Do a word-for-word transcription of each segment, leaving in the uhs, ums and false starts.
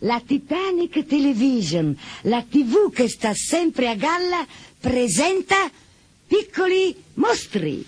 La Titanic Television, la tivù che sta sempre a galla, presenta Piccoli Mostri.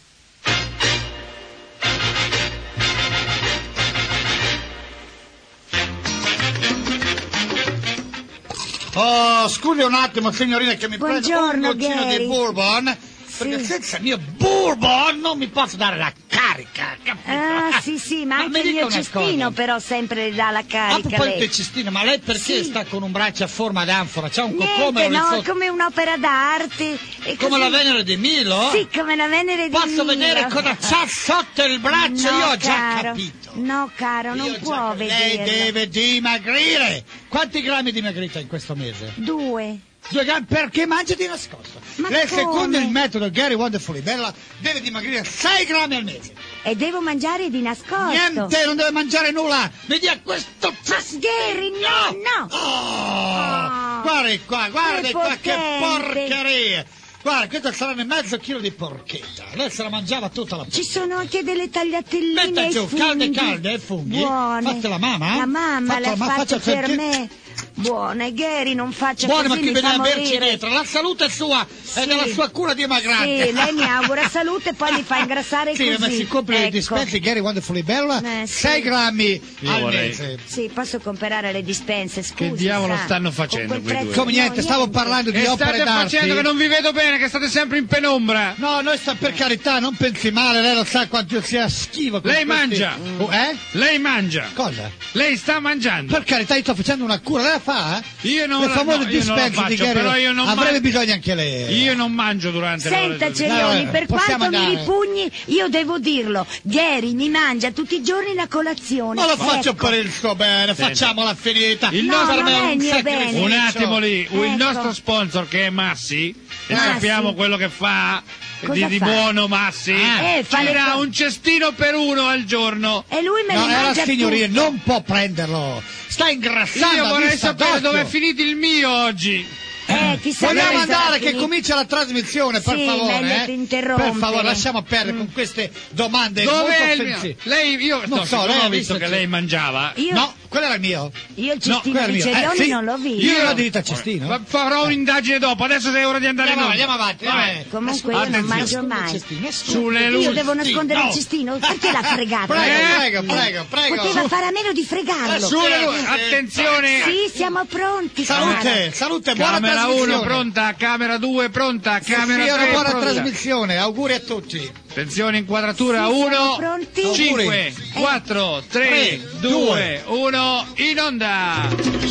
Oh, scusi un attimo, signorina, che mi Buongiorno, prendo un goccino Gary. di bourbon, perché Sì. senza il mio bourbon non mi posso dare la carica, capito? Ah, sì, sì, ma, Ma anche mi il dica mio una cestino cosa. però sempre le dà la A carica proposito lei. di cestino, ma lei perché Sì. sta con un braccio a forma d'anfora? C'ha un Niente, cocomero lì no, sotto? come un'opera d'arte. E Come così- la Venere di Milo? Sì, come la Venere di Posso Milo. vedere cosa c'ha sotto il braccio? No, Io ho già caro. capito. No, caro, non Io ho può già- Lei vederlo. deve dimagrire. Quanti grammi dimagrita in questo mese? Due. Due grammi perché mangia di nascosto. Ma Lei, come? secondo il metodo Gary Wonderfully Bella, deve dimagrire sei grammi al mese. E devo mangiare di nascosto. Niente, non deve mangiare nulla. Mi dia questo Ma Gary, no, no. Oh, Oh. guardi qua, guardi qua che Prepotente. porcheria. Guarda, questo saranno mezzo chilo di porchetta. Lei se la mangiava tutta la porchetta. Ci sono anche delle tagliatelline Metta ai giù, funghi. calde calde e funghi. Buone. Fatte la mamma? La mamma Fatta le ha la mamma, fatte faccia per perché- me. Buone, Gary, non faccia Buone, ma così, chi mi viene fa a berci morire. dietro? La salute è sua e della sua cura dimagrante. Sì, lei mi augura salute e poi mi fa ingrassare Sì, così. ma si compra ecco. le dispense Gary Wonderfully Bella, Eh, sì. sei grammi Io al vorrei- mese. Sì, posso comprare le dispense, scusi. Che diavolo sa, stanno con facendo quel quei prezzo- due? Come niente, no, stavo niente. parlando di Che opere state d'arte. facendo che non vi vedo bene, che state sempre in penombra. No, noi sta per carità, non pensi male, lei lo sa quanto io sia schivo. con Lei questi- mangia. Oh, eh? Lei mangia. Cosa? Lei sta mangiando. Per carità, io sto facendo una cura, lei la fa? Eh? Io non Le la- famose no, io non la dispense di faccio, Gary, però io non avrebbe man- bisogno anche lei. Io non mangio durante le ore Senta del- Cerioni, No, per possiamo quanto mi andare. ripugni, io devo dirlo. Gary mi mangia tutti i giorni la colazione. Ma lo faccio Ecco. per il suo bene, facciamola finita. Il No, nostro- non è il mio sacrificio. bene. Un attimo lì, il Ecco. nostro sponsor che è Massi, e Massi. sappiamo quello che fa Cosa di, di fa? buono Massi, Ah. Eh, fa ci le dà co- un cestino per uno al giorno. E lui me No, li è la mangia signoria, tutti. non può prenderlo. Sta ingrassando. Io a vorrei vista sapere d'occhio. dove è finito il mio oggi. Eh, chissà Vogliamo dove sarà andare che finito. comincia la trasmissione, per Sì, favore. meglio eh? di interrompere. Per favore, lasciamo perdere con queste domande Dove molto è il mio? offensive. Lei, io Non no, so, siccome lei ha ho visto visto che che- lei mangiava. Io, No, quello era il mio. io il No, cestino quello era di il mio. Cerioni Eh, sì. non l'ho visto. Io l'ho diritto al cestino. Ma farò un'indagine dopo, adesso è ora di andare Andiamo, in andiamo onda. avanti. Vai. eh. Comunque io non Attenzione. mangio mai. Cestino, nascondi. Sulle Io luci. devo nascondere no. il cestino? Perché l'ha fregato? Prego, Eh? prego, prego, prego. Poteva fare a meno di fregarlo. Sulle Sì, luci. sì. Attenzione. Sì, siamo pronti. Salute, salute, buona Camera trasmissione. uno pronta, camera due pronta, Sì, camera sì, una tre buona pronta. trasmissione, auguri a tutti. Attenzione, inquadratura Sì, siamo uno, pronti? cinque, quattro, tre, Tre, due, uno, in onda.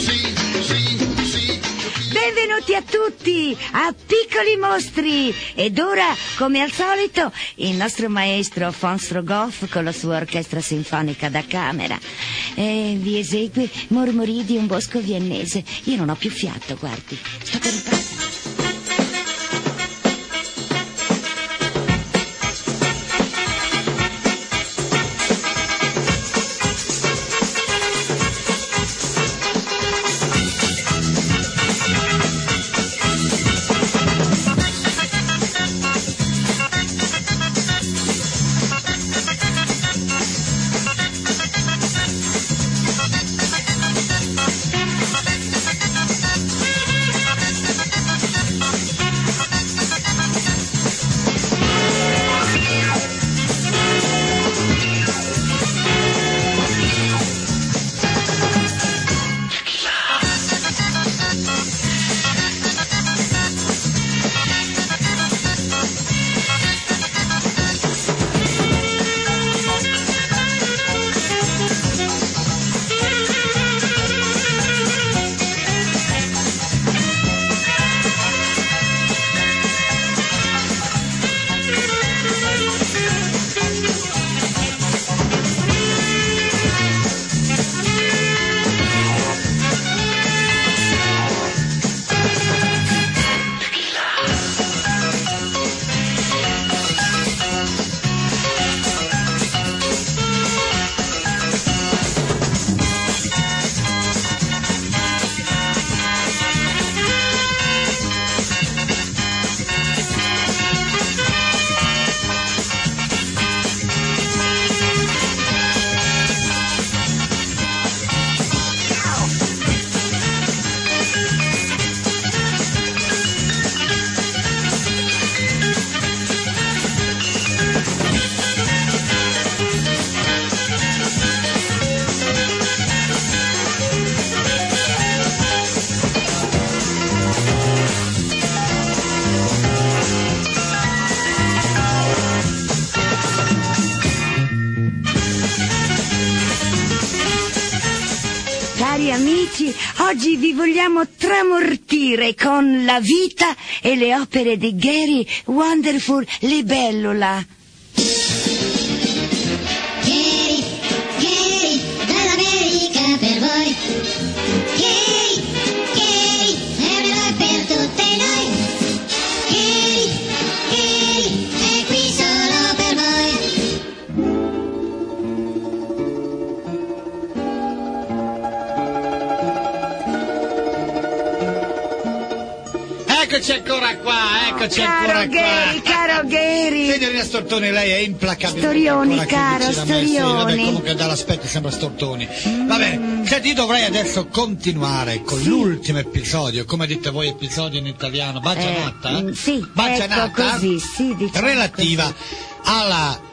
Benvenuti a tutti a Piccoli Mostri. Ed ora, come al solito, il nostro maestro von Strogoff con la sua orchestra sinfonica da camera e vi esegue Mormori di un bosco viennese. Io non ho più fiato, guardi. Sto per imparare. Cari amici, oggi vi vogliamo tramortire con la vita e le opere di Gary Wonderful Libellula. Gary, Gary, dall'America per voi. Gary, Gary, è un eroe per tutte noi. Gary, Gary, è qui solo per voi. Eccoci ancora qua, eccoci Caro ancora Gary, qua. caro Gary. Signorina Stortoni, lei è implacabile. Storioni, Ancora caro, chi ci l'ha messi? storioni. Vabbè, comunque dall'aspetto sembra Stortoni. Va bene, senti, io dovrei adesso continuare con l'ultimo episodio, come dite voi episodio in italiano, Eh, Baggianata? mm, sì, Baggianata, ecco così, sì, diciamo relativa alla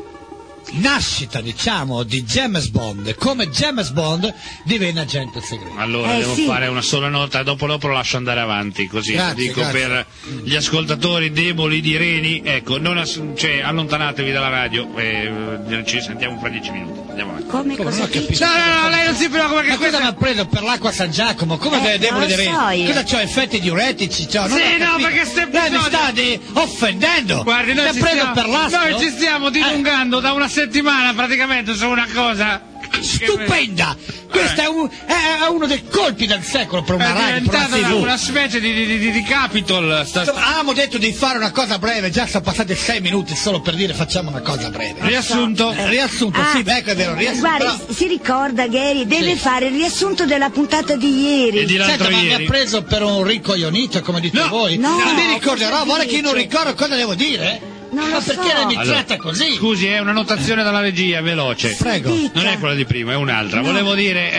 nascita, diciamo, di James Bond, come James Bond divenne agente segreto. Allora, Eh, devo sì. fare una sola nota, dopo dopo lo lascio andare avanti, così Grazie, dico grazie. per gli ascoltatori deboli di Reni, ecco, non ass- cioè, allontanatevi dalla radio e eh, ci sentiamo fra dieci minuti. Andiamo avanti. Come, Come cosa non ho dici? capito? No, no, no, lei non si preoccupa che Ma cosa questa... mi ha preso per l'acqua San Giacomo? Come Eh, deve debole non di lo Reni? so io. Cosa c'ho, effetti diuretici? C'ho? Non Sì, ho no, capito. perché ste Lei mi episodio- sta di- offendendo. Guardi, noi mi ha ci, preso stiamo, per l'astro. noi ci stiamo dilungando da una settimana praticamente su una cosa Stupenda! Questo è, un- è uno dei colpi del secolo per una è radio, per diventata una una, tivù. una specie di, di, di, di Capitol. Sta, Insomma, avevamo detto di fare una cosa breve, già sono passati sei minuti solo per dire facciamo una cosa breve. riassunto. Eh, riassunto, Ah, sì, ecco è vero, riassunto. Guarda, però- si ricorda Gary, deve Sì. fare il riassunto della puntata di ieri. E di l'altro Senta, ma mi ieri. ha preso per un ricoglionito, come dite No, voi? no, non mi cosa ricorderò, vuole che io non dice? ricordo cosa devo dire? Non ma lo perché so. lei mi Allora, tratta così? Scusi, è una notazione dalla regia, veloce. Prego. Dica. Non è quella di prima, è un'altra. No. Volevo dire,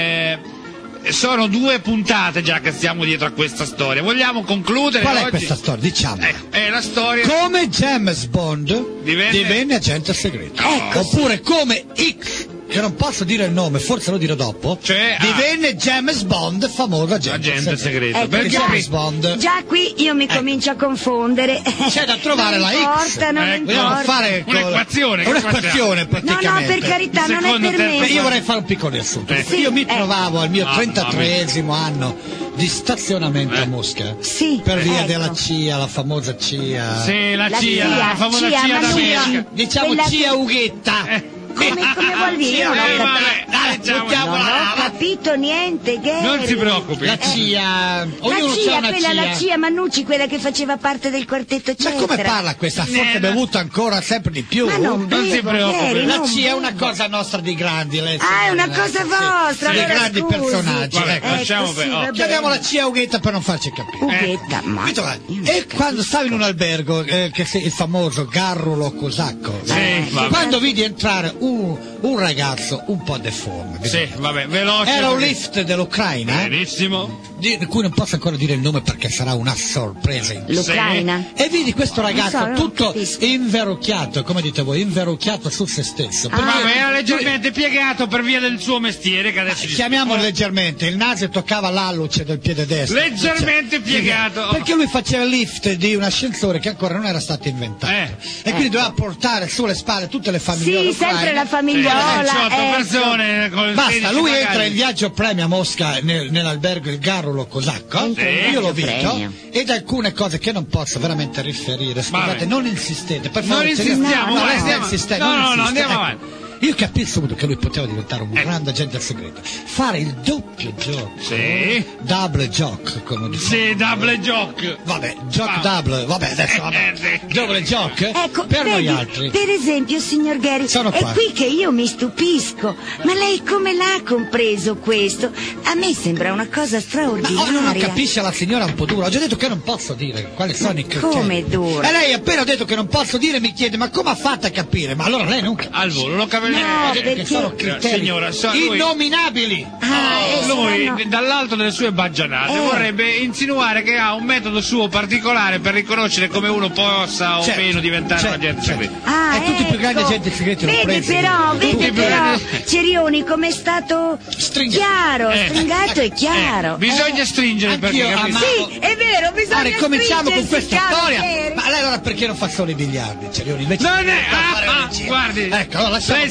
eh, sono due puntate già che stiamo dietro a questa storia. Vogliamo concludere Qual è oggi? questa storia? Diciamo. Eh, è la storia. Come James Bond Divenne- divenne, agente segreto. Ecco, Oppure come X, che non posso dire il nome, forse lo dirò dopo, Cioè, ah. divenne James Bond, famoso agente, Agente segreto. Ecco, Perché già, James Bond. già qui io mi comincio a confondere. C'è da trovare non la X. importa, non Eh, Vogliamo importa. fare con- Un'equazione, che un'equazione No, praticamente. no, per carità, non è Secondo per te- me. Beh, io vorrei fare un piccolo riassunto. Eh. Io mi Sì, trovavo al mio Mamma trentatreesimo anno di stazionamento Eh. a Mosca. Sì, Per via ecco. della C I A, la famosa C I A. Sì, la, La C I A, C I A, la famosa C I A, C I A ma lui- d'America. Diciamo Quella- C I A Ughetta. Eh. Come, come vuol dire? Io non ho Eh, capito. vabbè, dai, diciamo- buttiamola Non ho là. capito niente, Gary. Non si preoccupi. La C I A. La Ognuno C I c'ha A, una quella C I A. la C I A Mannucci, quella che faceva parte del quartetto, Ma eccetera. come parla questa? Forse Eh, bevuto ancora sempre di più. Ma non Non si bevo, preoccupi. Gary, La non C I A è una bevo. cosa nostra di grandi. Lei Ah, è una sa, cosa sì. vostra, Dei allora grandi scusi. personaggi. Vabbè, ecco. lasciamo Ecco, per- sì, oh. va Chiamiamo bene. la C I A Ughetta per non farci capire. Ughetta, ma... Capito, va? io non E capisco. quando stavo in un albergo, eh, che si- il famoso Garrulo Cosacco, Sì, Eh, vabbè. quando vidi entrare un, un ragazzo un po' deforme, Sì, vabbè, veloce. era un perché- lift dell'Ucraina, Benissimo. di di cui non posso ancora dire il nome perché sarà una sorpresa. in- L'Ucraina? E vidi questo Non ragazzo so, non tutto capisco. inverocchiato, come dite voi, inverocchiato su se stesso. Ah. Perché Vabbè, era lui- leggermente piegato per via del suo mestiere che adesso gli Chiamiamolo leggermente, il naso toccava l'alluce del piede destro. Leggermente Cioè, piegato. Perché lui faceva il lift di un ascensore che ancora non era stato inventato. Eh. E quindi doveva portare sulle spalle tutte le famiglie. Sì, sempre la Sì, famigliola. diciotto ecco. persone con Basta, sedici lui bagagli. entra in viaggio premio a Mosca nel- nell'albergo Il Garrulo Cosacco, Entra in io lo viaggio vedo, premio. ed alcune cose che non posso veramente riferire. Scusate, Vabbè. non insistete, per Non favore. insistiamo, no, vai, lei sta andiamo- insistendo, no, non no, no, insiste, andiamo ecco. avanti. Io capisco subito che lui poteva diventare un Eh. grande agente segreto, fare il doppio gioco, Sì. double joke, come diciamo. Sì, double joke. Vabbè, gioco Ah. double, vabbè, adesso vabbè. Eh, sì. Double joke Ecco, per vedi, noi altri. per esempio, signor Gary, Sono è qua. qui che io mi stupisco. Ma lei come l'ha compreso questo? A me sembra una cosa Ma straordinaria. oh, non capisce la signora un po' dura. Ho già detto che non posso dire quali sono i criteri. Come dura? E lei appena detto che non posso dire mi chiede ma come ha fatto a capire? Ma allora lei non capisce. Al volo, lo capisce. No, Che perché- sono criteri Signora, so- lui- innominabili. Ah, eh, Lui, saranno- dall'alto delle sue baggianate, Eh. vorrebbe insinuare che ha un metodo suo particolare per riconoscere come uno possa o Certo, meno diventare certo, un agente certo. segreto. Ah, E tutti i più grandi ecco. agenti segreti l'ho Vedi presi. però, Tutti vedi i più però, grandi- Cerioni, com'è stato Stringato. chiaro, Eh, stringato e chiaro. Eh, bisogna Eh. stringere perché Anch'io capisci? amavo- Sì, è vero, bisogna Allora, ricominciamo con stringersi, questa caro storia. Gary. Ma lei allora perché non fa solo i biliardi, Cerioni? Invece Non di è- fare ah, la ah, regia. guardi, Ecco, allora lasciamo lei sa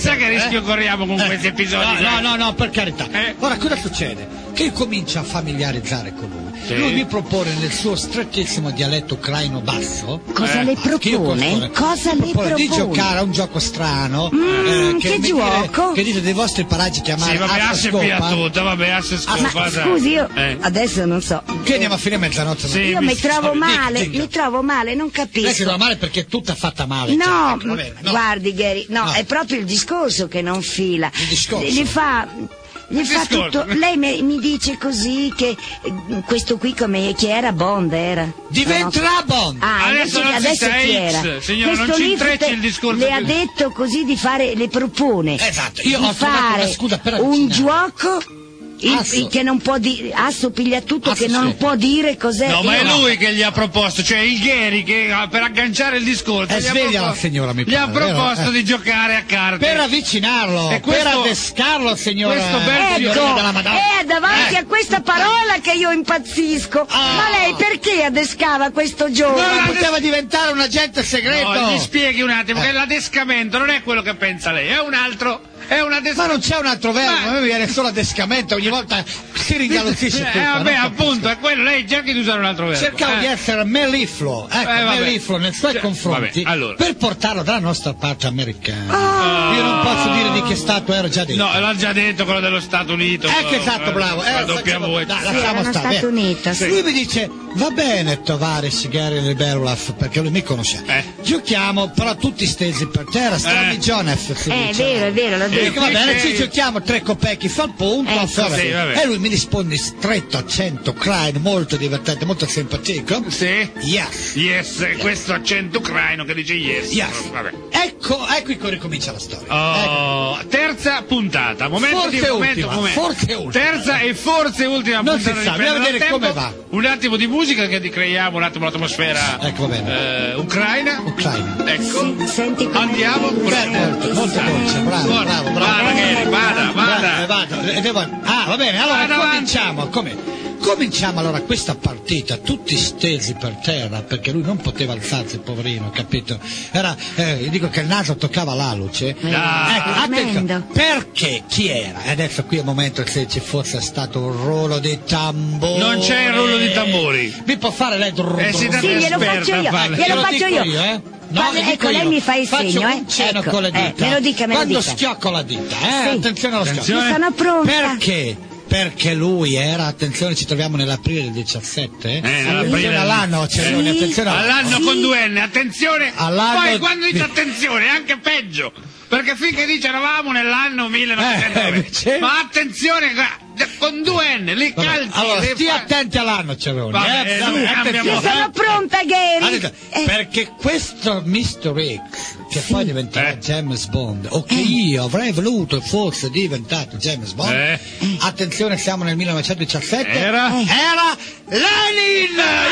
sa che eh? rischio corriamo con Eh, questi episodi? No, no, sai? no, no, per carità. Eh. Ora, cosa succede? Che io comincio a familiarizzare con lui. Sì. Lui mi propone nel suo strettissimo dialetto ucraino basso. Cosa Eh, le che io propone? conosco- Cosa mi le propone di propone? giocare a un gioco strano. Mm, che mi gioco? Dire, che dite dei vostri paraggi chiamare Sì, vabbè, Asse asse Scopa. pia tutto, vabbè, asse Ma scopa. dai. scusi, io Eh. adesso non so. Che andiamo a finire mezzanotte. Sì. Io mi mi trovo dica, male, dica. mi trovo male, non Lei si capisco. trova male perché è tutta fatta male. No, cioè, va bene, no. guardi Gary, no, No. è proprio il discorso che non fila. Il discorso? Gli fa, gli Il fa discorso. tutto. Lei mi, mi dice così che eh, questo qui come chi era Bond era. Diventerà Bond. Ah, Adesso invece non si adesso sa, chi X, era? signora, non Questo ci Lift intrecci il discorso le ha più- detto così di fare, le propone. Esatto, io di ho trovato fare una scusa per un avvicinare. gioco. Il, Asso. il che non può dire, Asso piglia tutto, Asso che non sì. può dire cos'è. No, ma Io- è lui che gli ha proposto, cioè il Gheri che ah, per agganciare il discorso Eh, gli ha sveglia la proposto- signora, mi gli ha pare, vero? proposto Eh. di giocare a carte. Per avvicinarlo, E questo- per adescarlo, signora. questo bel signorina Ecco, della Madonna. è davanti Eh. a questa parola che io impazzisco. Ah. Ma lei perché adescava questo gioco? Non la- poteva diventare un agente segreto. No, gli spieghi un attimo Eh. che l'adescamento non è quello che pensa lei, è un altro, è un Ma adescamento. non c'è un altro verbo, Ma- a me viene solo adescamento, ogni volta si ringalluzzisce Eh, tutto. vabbè, non appunto, capisco. è quello, lei cerchi di usare un altro verbo. Cercavo Eh. di essere mellifluo, ecco, Eh, vabbè. mellifluo nei suoi Cioè, confronti vabbè, allora. per portarlo dalla nostra parte americana. Ah. Io non posso dire di che stato ero già detto. No, l'ha già detto quello dello Stato Unito. Ecco, esatto, bravo. La Eh, doppia facciamo- voce. dai, Sì, lasciamo erano stare. Stati eh. Uniti. Sì. Lui mi dice, va bene Tovarish Gary Liberulaf, perché lui mi conosce. Eh. Giochiamo però tutti stesi per terra, Stanley Eh. Jonef si Eh, è dice. vero, è vero, l'ho E detto. dico, va bene, Dice- ci giochiamo tre copecchi fa il punto. Ecco, fa- sì, vabbè. e lui mi risponde in stretto accento ucraino, molto divertente, molto simpatico. Sì? Yes. Yes, questo accento ucraino che dice yes. Yes. Vabbè. Ecco, ecco che ricomincia la storia. Ecco. Oh, terza puntata, momento Forse di momento, ultima, momento. forse ultima. Terza e forse ultima Non puntata si di sa, Prendere dobbiamo il vedere come Tempo. va. Un attimo di musica che ti creiamo un attimo l'atmosfera Ecco, va bene. eh, ucraina. Ucraina. Ecco. Sì, senti come- Andiamo. Beh, molto, molto dolce, bravo, Buono. bravo, bravo. Vada, Gary, vada, vada. Eh, vado, eh, devo- Ah, va bene, allora Vada avanti. cominciamo. Come? Cominciamo allora questa partita tutti stesi per terra perché lui non poteva alzarsi, poverino, capito? Era, eh, io dico che il naso toccava l'alluce. Ah, ecco, attenzione, tremendo. perché chi era? E adesso qui è il momento se ci fosse stato un rullo di tamburi. Non c'è il rullo di tamburi. Mi può fare lei? Eh, si dà- Sì, glielo esperta faccio io, a farle. glielo Lo faccio dico io. io, eh? No, Guarda, lo dico ecco, lei io. mi fa il Faccio segno, un eh? cenno Ecco, con le eh, dita. me lo dica, me lo Quando dica. schiocco la dita, eh? Sì. Attenzione allo schiocco. Attenzione. Io sono pronta. Perché? Perché lui era, attenzione, ci troviamo nell'aprile del diciassette. Eh, attenzione nell'aprile del- all'anno, Ceroni, Sì. attenzione all'anno. All'anno Sì. con due N, attenzione. All'anno Poi quando dice di- attenzione è anche peggio. Perché finché dice eravamo nell'anno millenovecentonove. Eh, invece- Ma attenzione, guarda, con due N, li Vabbè, calzi. allora, li stia fa- attenti all'anno, Ceroni. Vabbè, eh, eh, vabbè, noi attenzione, abbiamo- Io sono eh. pronta, Gary. Allora, Eh, perché questo mister X, che poi diventerà Eh. James Bond, o che io avrei voluto fosse diventato James Bond, Eh. attenzione, siamo nel millenovecentodiciassette, Era? era Lenin!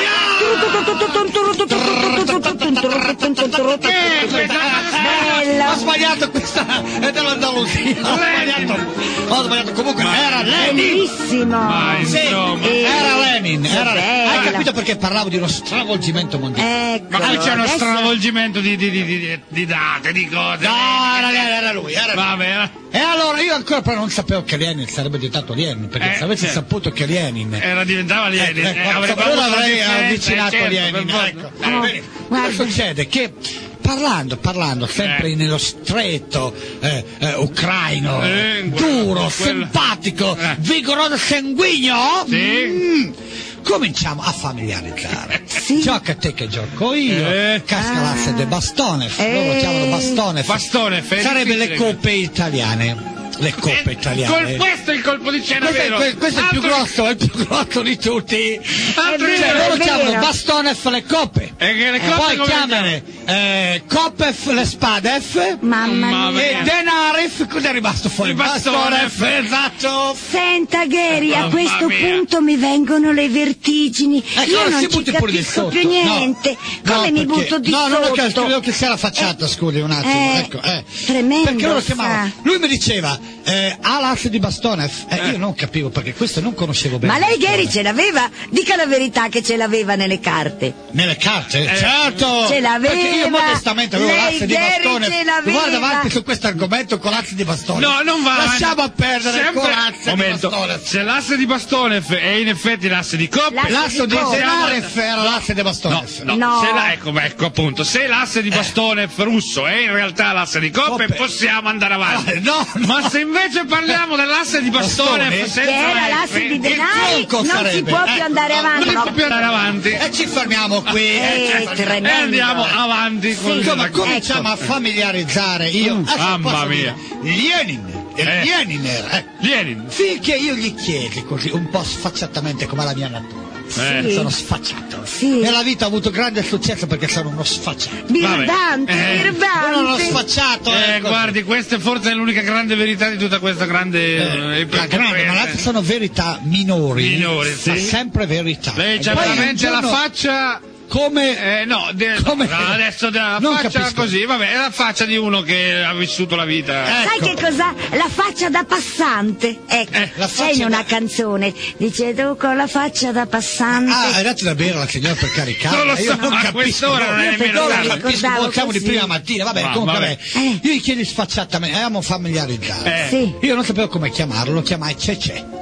Bello. Ho sbagliato questa è dell'Andalusia. Ho sbagliato. Ho sbagliato. Comunque era Lenin. Bellissimo. Ma Sì, insomma. Eh, era Lenin. Era bello. Hai capito perché parlavo di uno stravolgimento mondiale? Ecco, Ma qui c'è uno adesso- stravolgimento di, di, di, di, di date, di cose. No, era, era lui, era lui. Va bene. E allora io ancora però non sapevo che Lenin sarebbe diventato Lenin, perché Eh, se avessi sì. saputo che Lenin Era diventava Lenin. Eh, eh, ecco, avrebbe allora avuto avrei una differenza, avvicinato eh, certo, Lenin. per forza. Ecco. Eh, Bene. guarda. Cosa succede? Che parlando, parlando sempre Eh. nello stretto eh, eh, ucraino, Eh, duro, quello- simpatico, Eh. vigoroso, sanguigno, Sì. mm, cominciamo a familiarizzare. Sì. Gioca a te che gioco io, Eh. casca l'asse de Bastonev, Eh. loro chiamano Bastonev, Bastonev, è sarebbe le difficile. coppe italiane. Le coppe Eh, italiane. col- questo è il colpo di scena Questo è, vero. que- questo è il più Altro- grosso, è il più grosso di tutti. altro È che- Cioè, vero, loro è chiamano vero. Bastonev le coppe. E che le E coppe poi come chiamano eh, Kopev le spadev. Mamma Mamma mia. mia. E Denarif, cosa è rimasto fuori? Il Bastonev. esatto. Senta Gary, a Mamma questo mia. punto mi vengono le vertigini. Ecco, Io ora non si ci butti pure di capisco sotto. più No. niente. No, Come mi perché- butto di no, sotto? No, no, credo che sia la facciata, scusi un attimo. Eh, ecco, eh. tremendo, Perché loro sa. chiamavano. Lui mi diceva, eh, ha l'asse di Bastonev. Eh, Eh. Io non capivo perché questo non conoscevo bene. Ma lei Gary Bastonev. ce l'aveva? Dica la verità che ce l'aveva nelle carte. Nelle carte? Eh. Certo! Ce l'aveva. Perché io modestamente avevo lei l'asse di Gary bastone. ce l'aveva. Guarda avanti su questo argomento con l'asse di bastone. No, non va. Lasciamo a perdere Sempre- con l'asse Momento. di bastone. Se l'asse di bastone f- è in effetti l'asse di coppe, L'asse L'asse di di Coppe. Zenaref era l'asse di bastone. No, no, No. Se la- ecco, ecco appunto, se l'asse di bastone russo è in realtà l'asse di coppe, Coppe. possiamo andare avanti. Ah, no, no. Ma se invece parliamo dell'asse di bastone, Bastone? senza Che era F, l'asse di il denari, tronco non si sarebbe, può più ecco, andare no, avanti. non si no. può più andare avanti. E ci fermiamo qui. Eh, eh, ci fermiamo. E tremendo. andiamo avanti con Sì. Insomma, la- cominciamo Ecco. a familiarizzare io. Adesso mamma posso mia. dire, Lenin, il Eh. Leniner, eh. Vieni. Finché io gli chiesi così, un po' sfacciatamente come la mia natura. Eh. Sono sfacciato. Sì. Nella vita ho avuto grande successo perché sono uno sfacciato. Birbante, Vabbè. Eh. Sono uno birbante. sfacciato. Eh, ecco. guardi, questa è forse l'unica grande verità di tutta questa grande Eh, eh, la grande, ma le altre sono verità minori. Minori, sì. Ma sempre verità. Lei c'ha Poi un veramente la giorno, faccia. come Eh, no, de- Come? no, adesso della Non faccia capisco. così, vabbè, è la faccia di uno che ha vissuto la vita. Ecco. Sai che cos'ha? La faccia da passante. Ecco, Eh, la c'è faccia in una da- canzone. Dice tu con la faccia da passante. Ah, hai dato da bere alla signora per caricarla. Non lo Io so, non ma a capisco. quest'ora non è Io nemmeno pensavo Non tardi. che- capisco, ricordavo siamo di così. prima mattina, vabbè, Ma, comunque vabbè. vabbè. Eh. Io gli chiedi sfacciatamente, eravamo familiarizzati. Eh. Sì. Io non sapevo come chiamarlo, lo chiamai Cecè.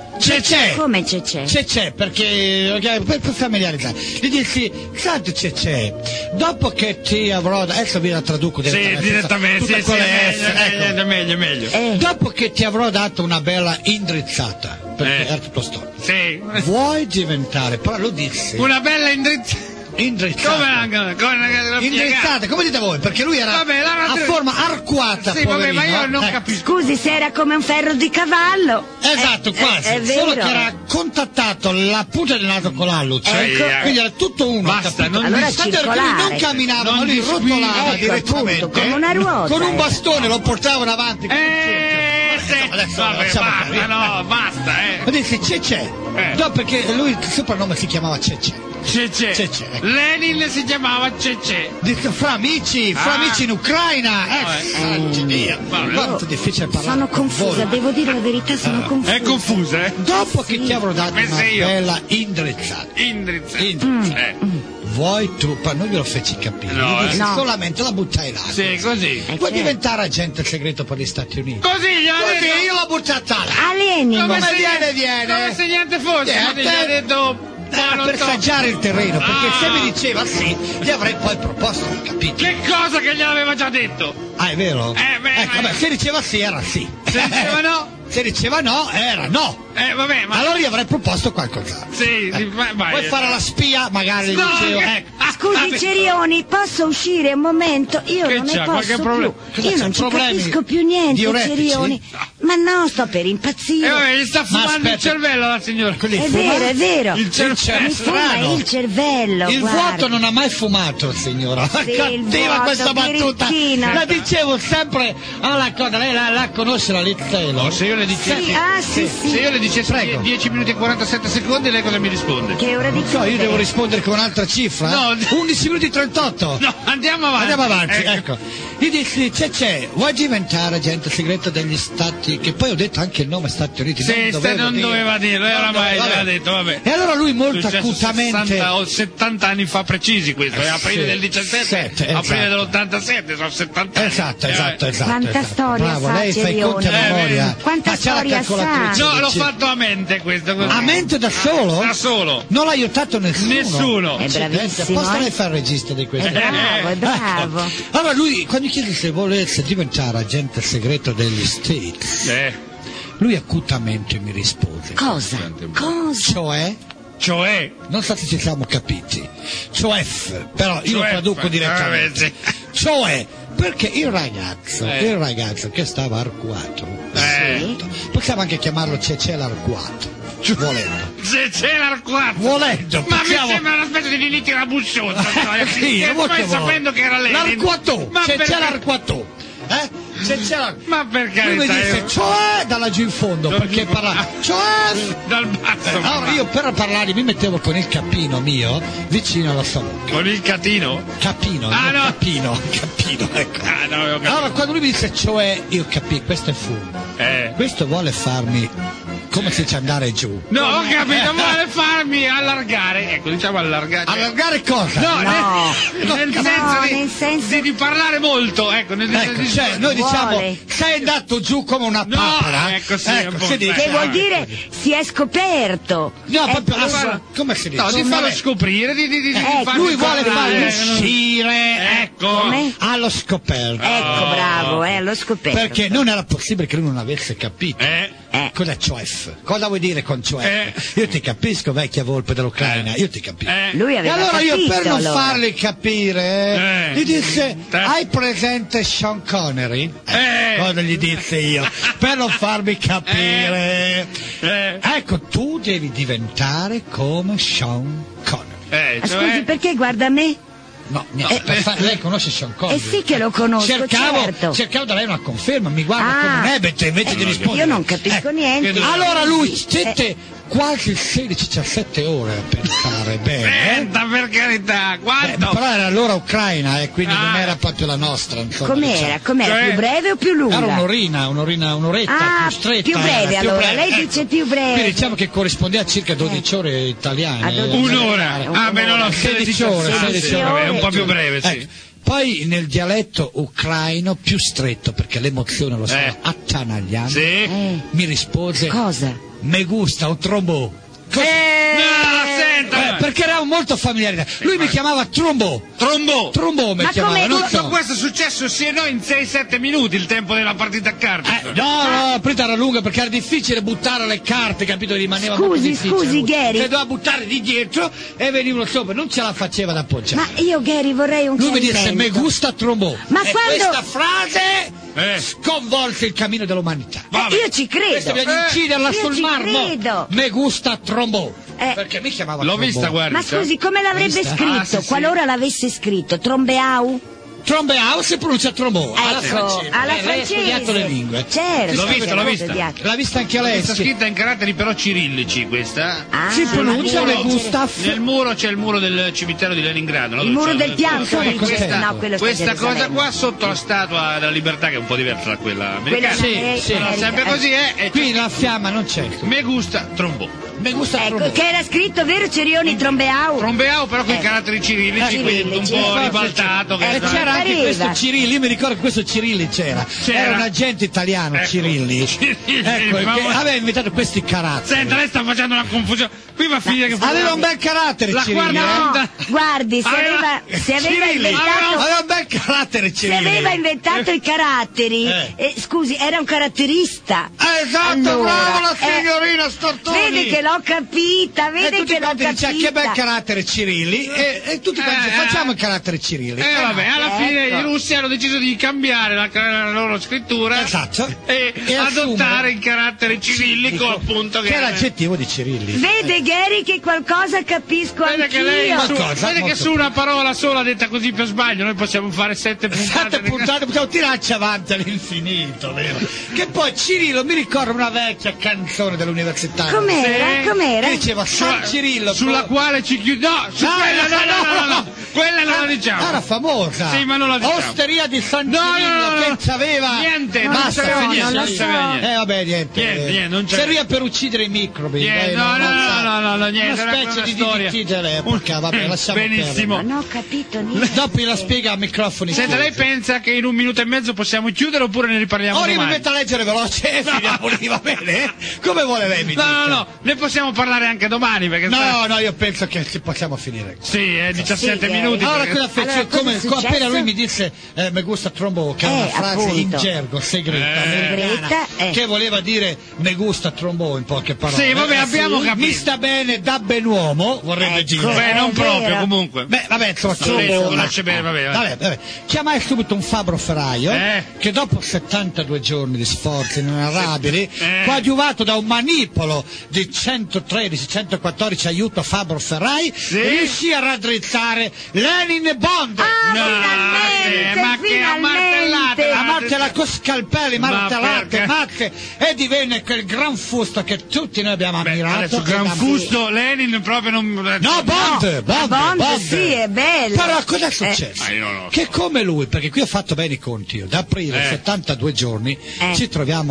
Cecè! Come c'è c'è? Cecè, perché per, per familiarizzare. Gli dissi, senti Cecè, dopo che ti avrò, adesso vi la traduco Sì, direttamente. direttamente, tutte sì, sì, quelle è S, meglio, ecco. meglio, meglio, meglio. Eh, Dopo che ti avrò dato una bella indrizzata, perché Eh. era tutto storto. Sì. Vuoi diventare, però lo dissi, Una bella indrizzata. indrizzata. Come anche, come Indrizzata, come dite voi? Perché lui era Vabbè, la a ragione- forma arcuata, Sì, vabbè, ma io poverino. non Ecco. capisco. scusi, se era come un ferro di cavallo. Esatto, Eh, quasi. È, è Solo vero. che era contattato la punta del naso con l'alluce. Ecco. Quindi era tutto uno. Basta, capito? non Allora dis- Tanto era che lui non circolare. camminava, Non ma lui disguidi. rotolava Ecco, direttamente. appunto, come una ruota, Con un eh. bastone lo portavano avanti. Eh, sì. Adesso Vabbè, lasciamo basta, perdere. no, basta, eh. Ma disse Cecè. Eh. No, perché lui il soprannome si chiamava Cecè. Cecè. Cecè, ecco. Lenin si chiamava Cecè. Disse fra amici, fra Ah. amici in Ucraina. Eh, Ah, eh. santi Dio. Vabbè. Quanto difficile parlare. Sono con confusa, voi. devo dire la verità, sono confusa. È confusa, eh? Dopo che ti avrò dato Pensa una io. bella indrizzata. Indrizza. Indrizzata. Eh. Vuoi tu, ma non glielo feci capire, No, gli dissi eh. No. solamente la buttai là. Sì, così. Eh, Vuoi certo. diventare agente segreto per gli Stati Uniti? Così gli ha Così detto. io l'ho buttata là. A Lenin. Come se viene, niente- viene. Come se niente fosse. Eh, Infatti a gli ha te- detto. Era "Ma non per so". saggiare il terreno, perché Ah. se mi diceva sì, gli avrei poi proposto, capito? Che cosa che gliel'aveva già detto? Ah, è vero? Eh, beh, ecco, ma- vabbè, se diceva sì era sì. Se diceva no? Se diceva no, era no. Eh, vabbè, ma. Allora gli avrei proposto qualcos'altro. Sì, Eh, vai, vai. Vuoi fare la spia? Magari gli No, dicevo, che- ecco. Ah, Scusi Cerioni, posso uscire un momento? Io Che non ne c'ha? Qualche posso problema? più. Cosa Io c'ha? non ci Problemi capisco più niente, diuretici? Cerioni. Ma no, sto per impazzire. Eh, vabbè, gli sta Ma fumando il aspetta. cervello la signora. Quelli È fumati- vero, è vero. Il cervello. cervello. Mi fuma strano. il cervello. Il guarda. vuoto non ha mai fumato, signora. Sì, il Cattiva vuoto, questa battuta. birichina. La dicevo sempre alla cosa, lei la, la conosce la Liz Taylor? No, se io le dicessi. Sì, ah, sì, sì. Se io le dicessi Prego. dieci minuti e quarantasette secondi, lei cosa mi risponde? Che ora di No, io chiudere? devo rispondere con un'altra cifra? No. undici minuti e trentotto. No, andiamo avanti. Andiamo avanti, Ecco. ecco. Gli dissi, c'è c'è, vuoi diventare agente segreto degli Stati, che poi ho detto anche il nome Stati Uniti, Sì, non sta- dovevo non dire. doveva dirlo, Non oramai doveva, gliel'ha vabbè. detto, vabbè. E allora lui molto Successo acutamente... sessanta o settanta anni fa precisi questo, è aprile sì, del diciassette, sette, aprile esatto. dell'ottantasette, sono settanta anni. Esatto, Eh, esatto, esatto. Quanta esatto. storia Bravo, sa, lei fa i conti a Cerioni. memoria. Quanta Ma c'ha la storia calcolatrice. No, l'ho dice. fatto a mente questo. così. A mente da solo? Da solo. Non l'ha aiutato nessuno. Nessuno. È Accidenti, bravissimo, apposta eh? lei fa il regista di questo. È bravo, è bravo. Ecco. Allora lui, quando chiese se volesse diventare agente segreto degli States, Eh, lui acutamente mi rispose. Cosa? Cosa? Cioè, cioè, non so se ci siamo capiti, cioè, però io lo Cioè, traduco eh, direttamente. sì. Cioè, perché il ragazzo, Eh. il ragazzo che stava arcuato, Eh. possiamo anche chiamarlo Cecè l'arcuato, volendo. se c'è l'arcuato. Volendo, Ma possiamo- mi sembra una specie di Liliti Rabusciosa. Sì, e molto poi buono. sapendo che era lei. L'arcuatò, Ma Cecè perché- l'arcuatò. Eh? Cecè l'ar- Ma per Lui mi carità, disse, io- cioè, da laggiù in fondo, Da perché giù- parlava, cioè... dal basso. Eh, allora io per parlare mi mettevo con il capino mio vicino alla sua bocca. Con il catino? Capino, Ah, non no. capino, capino, ecco. Ah, no, avevo capito. Allora quando lui mi disse cioè, io capì, questo è fumo. Eh. Questo vuole farmi come si dice andare giù? No, ho capito, vuole farmi allargare, ecco, diciamo allargare. Allargare cosa? No, No. nel, nel No, senso, di, nel senso- di, di parlare molto, ecco. Nel, Ecco, nel- cioè, noi diciamo, Vuole. sei andato giù come una No, papera. ecco, sì, un po'. si dice. Che Eh, vuol no, dire si è scoperto. No, È proprio quello- ass- come si dice? No, di Come- farlo scoprire, di, di, di, di Eh, farmi Lui vuole parlare. farlo uscire, Ecco. Come? allo scoperto. Ecco, bravo, eh, l'ho scoperto. Perché non era possibile che lui non avesse capito. Eh, Eh. Cos'è cioef? Cosa vuoi dire con cioef? Eh. Io ti capisco, vecchia volpe dell'Ucraina, io ti capisco. eh. Lui E aveva allora io capito, per non allora. farli capire Eh. gli disse Eh. hai presente Sean Connery? Eh. Cosa gli disse io? Per non farmi capire. Eh. Ecco, tu devi diventare come Sean Connery. Eh, Ah, cioè- scusi, perché guarda me? No, niente, per fare- lei conosce Sean Connery? Eh sì che lo conosco, cercavo, certo. cercavo da lei una conferma, mi guarda Ah. come un ebete invece Eh, di rispondere. io non capisco Eh, niente. che- Allora lui Eh, stette quasi sedici diciassette ore a pensare bene. eh? Senta, per carità, Eh, quanto? però era allora ucraina e quindi non Ah. era proprio la nostra. Insomma, Com'era? diciamo. Com'era? Cioè- Più breve o più lunga? Era un'orina, un'orina, un'oretta Ah, più stretta. più breve, era, allora. breve, Lei ecco. dice più breve. Quindi diciamo che corrispondeva a circa dodici ore italiane. A dodici Un'ora. Eh, Ah, beh, no, no, sedici ore, Ah, sedici sì, ore. vabbè, è un po' più breve, sì. Ecco. Poi nel dialetto ucraino più stretto, perché l'emozione lo stava Eh. attanagliando, Sì. Eh, mi rispose cosa? me gusta un trombò. Cosa- Eh, No, senta. Eh, perché eravamo molto familiari. Lui mi chiamava Trombò. Trombò. Trombò mi Ma chiamava, come- non Tutto so. questo è successo sì e no in sei sette minuti, il tempo della partita a carte. Eh, no, no, la partita era lunga perché era difficile buttare le carte, capito? Rimaneva Scusi, molto difficile. scusi, Gary. Se doveva buttare di dietro e venivano sopra, non ce la faceva da appoggiare. Ma io, Gary, vorrei un Lui mi disse chiarimento. me gusta Trombò. Ma e quando- questa frase Eh. sconvolse il cammino dell'umanità. Eh, io ci Questa credo. bisogna inciderla io sul ci marmo. credo. Me gusta Trombò. Eh. Perché mi chiamava L'ho Trombò. vista, guarda. Ma scusi, come l'avrebbe Vista? scritto? Ah, sì, sì. Qualora l'avesse scritto? Trombeau? Trombeau si pronuncia Trombò. alla Ecco, francese. alla Lei- lei ha francese. studiato le lingue. Certo. L'ho vista, che l'ho l'ho vista. studiato. L'ha vista anche lei? Questa sì. scritta in caratteri però cirillici questa. Ah, Si pronuncia ma me devo gusta. leggere- Nel muro c'è il muro del cimitero di Leningrado, no? Il Dove muro c'è- del pianto, Poi dice- questa, no, quello sta a questa cosa Gerusalemme. qua sotto la statua della libertà che è un po' diversa da quella americana. Quella Sì, Ameri- sì. No, America- sempre così è. E Qui la fiamma non c'è. me gusta trombò. Me gusta Ecco, Trombò. che era scritto, vero Cerioni, Trombeau? Trombeau però con i Eh. caratteri cirillici, Eh, quindi un cirillici, po' eh. ribaltato. Che Eh, E c'era anche Pareva. questo Cirilli, io mi ricordo che questo Cirilli c'era. C'era. Era un agente italiano, Ecco. Cirilli. Cirilli, Ecco, ma- che aveva inventato questi caratteri. Senta, lei sta facendo una confusione. Qui va a finire che Aveva un bel carattere La Cirilli. guarda- eh? No, guardi, se Aveva- aveva, se aveva Cirilli, inventato... Aveva un bel carattere Se Cirilli. aveva inventato i caratteri, Eh. eh, scusi, era un caratterista. Eh, esatto, Allora, bravo la eh, signorina Stortoni. Vedi che l'ho capita, E vedi tutti che l'ho quanti dicevano che bel capita. carattere Cirilli e, e tutti quanti Eh, facciamo eh. il carattere Cirilli. Eh vabbè, alla ecco. fine i russi hanno deciso di cambiare la, la loro scrittura Esatto. e, E adottare assumere- il carattere cirillico appunto che, che è l'aggettivo di Cirilli. Vede Gary che qualcosa capisco Vede che lei anch'io. su, Qualcosa, vede che molto su una parola sola detta così per sbaglio noi possiamo fare sette puntate. Sette puntate, possiamo tirarci avanti all'infinito, vero? Che poi Cirillo mi ricorda una vecchia canzone dell'università. Com'era? Sì. Com'era? Che diceva San Cirillo. sulla co- quale ci chiude. No, su No, quella no, no, no, no, no, no. no, quella non la diciamo. Era famosa. Sì, ma non la diciamo. Osteria di San No, no, Cirillo no, no, no. che c'aveva. Niente, non Basta, so, finisce. non lo non so. sapeva niente. Eh vabbè, niente. Niente, niente, non c'è- Serviva per uccidere i microbi. Niente, dai, no, non no, avanzare. no, no, no, niente, Una era specie una di storia. D D T dell'epoca, vabbè, lasciamo Benissimo. Non ho capito niente. perdere. Dopo la spiega a microfoni. Senta, lei chiusi. pensa che in un minuto e mezzo possiamo chiudere oppure ne riparliamo Ora io mi domani? metto a leggere veloce e finiamo lì, va bene? Come vuole lei mi No, no, dica? no, ne possiamo parlare anche domani perché sta- No, no, io penso che ci possiamo finire. Sì, è diciassette Sì, eh. minuti. Allora, perché- cosa fece? Allora, cosa come, è come appena successo? lui mi disse eh, me gusta Trombò, che è Eh, una frase appunto. in gergo, segreta, Eh. americana, Segreta, eh. che voleva dire me gusta Trombò in poche parole. Sì, vabbè, Eh, abbiamo sì. capito. Mi sta bene da benuomo, vorrebbe Ecco. dire. Beh, non è proprio vero. comunque. Beh, vabbè, insomma, Sì, Trombò. lo lascia bene, vabbè, vabbè. Vabbè, vabbè. Chiamai subito un fabbro ferraio Eh. che dopo settantadue giorni di sforzi inenarrabili, Eh. coadiuvato da un manipolo di centotredici centoquattordici aiuto fabbro ferrai, Sì. riuscì a raddrizzare Lenin e Bond. Ah, No, finalmente, sì, ma che a martellate, finalmente. A martella con scalpelli, Ma martellate, perché? mazze, e divenne quel gran fusto che tutti noi abbiamo Beh, ammirato. adesso gran e fusto, Lenin proprio non... No, Bond, Bond, Bond, Bond. sì, è bello. Però cosa è successo? Ah, io non lo so. Che come lui, perché qui ho fatto bene i conti io, da aprile Eh. settantadue giorni Eh. ci troviamo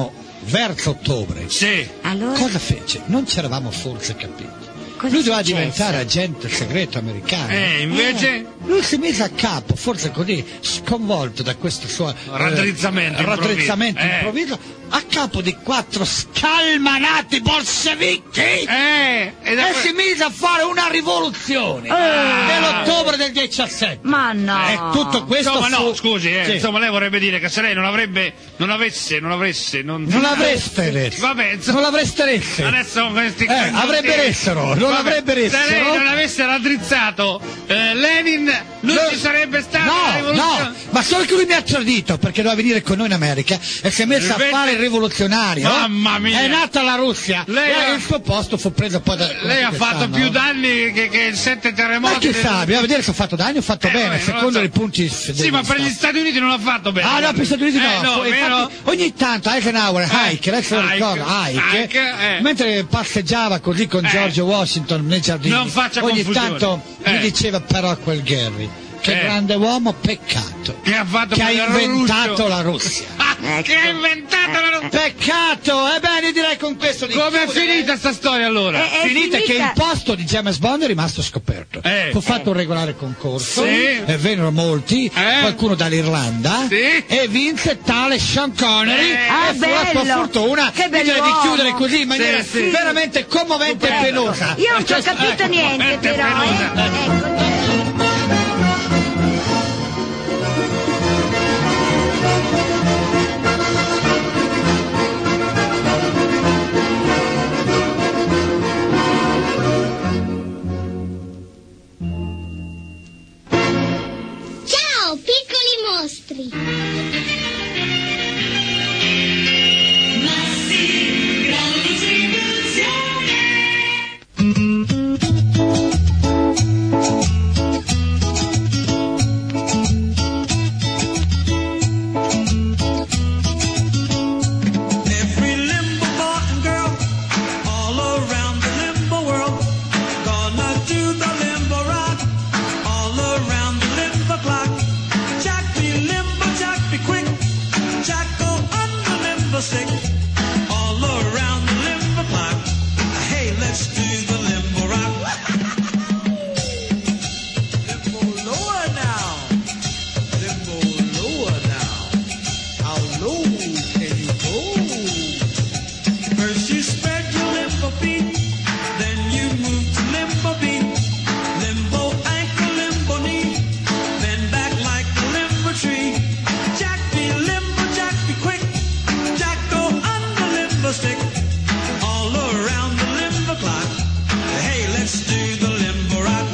verso ottobre. Sì. Allora? Cosa fece? Non ci eravamo forse capiti. Cosa Lui è doveva successo? diventare agente segreto americano. Eh, invece? Eh, lui si mise a capo, forse così, sconvolto da questo suo eh, Raddrizzamento improvviso. raddrizzamento Eh. improvviso, a capo di quattro scalmanati bolscevichi. Eh, e da E que- si mise a fare una rivoluzione Eh. nell'ottobre del diciassette. Ma no. E tutto questo Insomma, fu- no, scusi, eh, Sì. insomma, lei vorrebbe dire che se lei non avrebbe, non avesse, non avesse, non... Non avreste resto. Vabbè, insomma, Non l'avreste resto. adesso questi... Eh, avrebbe ressero, non Vabbè, avrebbe ressero. Se lei non avesse raddrizzato eh, Lenin, non No. ci sarebbe stata la No, rivoluzione. no, ma solo che lui mi ha tradito perché doveva venire con noi in America e si è messo a Invece- fare il rivoluzionario. Mamma mia. È nata la Russia. Lei e ha- il suo posto fu preso poi da. Lei ha come fatto quest'anno. più danni che, che il sette terremoti. Ma chi del- sa, bisogna vedere se ho fatto danni o ho fatto Eh, bene, vabbè, non secondo lo so. i punti. Sì, ma per gli Stati Uniti non l'ha fatto bene. Ah no, per gli Stati Uniti no, Eh, no, Fu- vero? infatti, ogni tanto Eisenhower, Eh, Ike, adesso lo Ike, ricordo, Ike, Ike, eh. mentre passeggiava così con Eh. George Washington nei giardini, Non faccia ogni confusione. tanto Eh. gli diceva però a quel Gary, che Eh. grande uomo, peccato, Che ha fatto che ha quel inventato Ruscio. la Russia. Ah, Ecco. che ha inventato la Russia. Peccato! Ebbene, direi con questo di Come è chiudere. finita sta storia allora? Eh, È Finita che finita- il posto di James Bond è rimasto scoperto. Eh. Fu fatto un regolare concorso, Sì. e vennero molti, Eh. qualcuno dall'Irlanda, Sì. e vinse tale Sean Connery. Eh. Ah, e fu la sua bello. fortuna. Che Direi di bell'uomo. chiudere così in maniera Sì, sì. veramente commovente e Stupendo. penosa. Io non ci ho Questo- capito ecco. niente, Veramente però. penosa. Eh. Ecco. Ciao, piccoli mostri! Every limbo boy and girl all around the limbo world gonna do the limbo rock all around the limbo clock. Jack be limbo, Jack be quick, Jack go on the limbo stick all around the limbo clock. Hey, let's do the limbo rock. Limbo lower now, limbo lower now. How low can you go? First you spread your limbo feet, then you move to limbo beat. Limbo ankle, limbo knee, bend back like a limbo tree. Jack be limbo, Jack be quick, Jack go on the limbo stick, all around the limbo clock. Hey, let's do the limbo rock.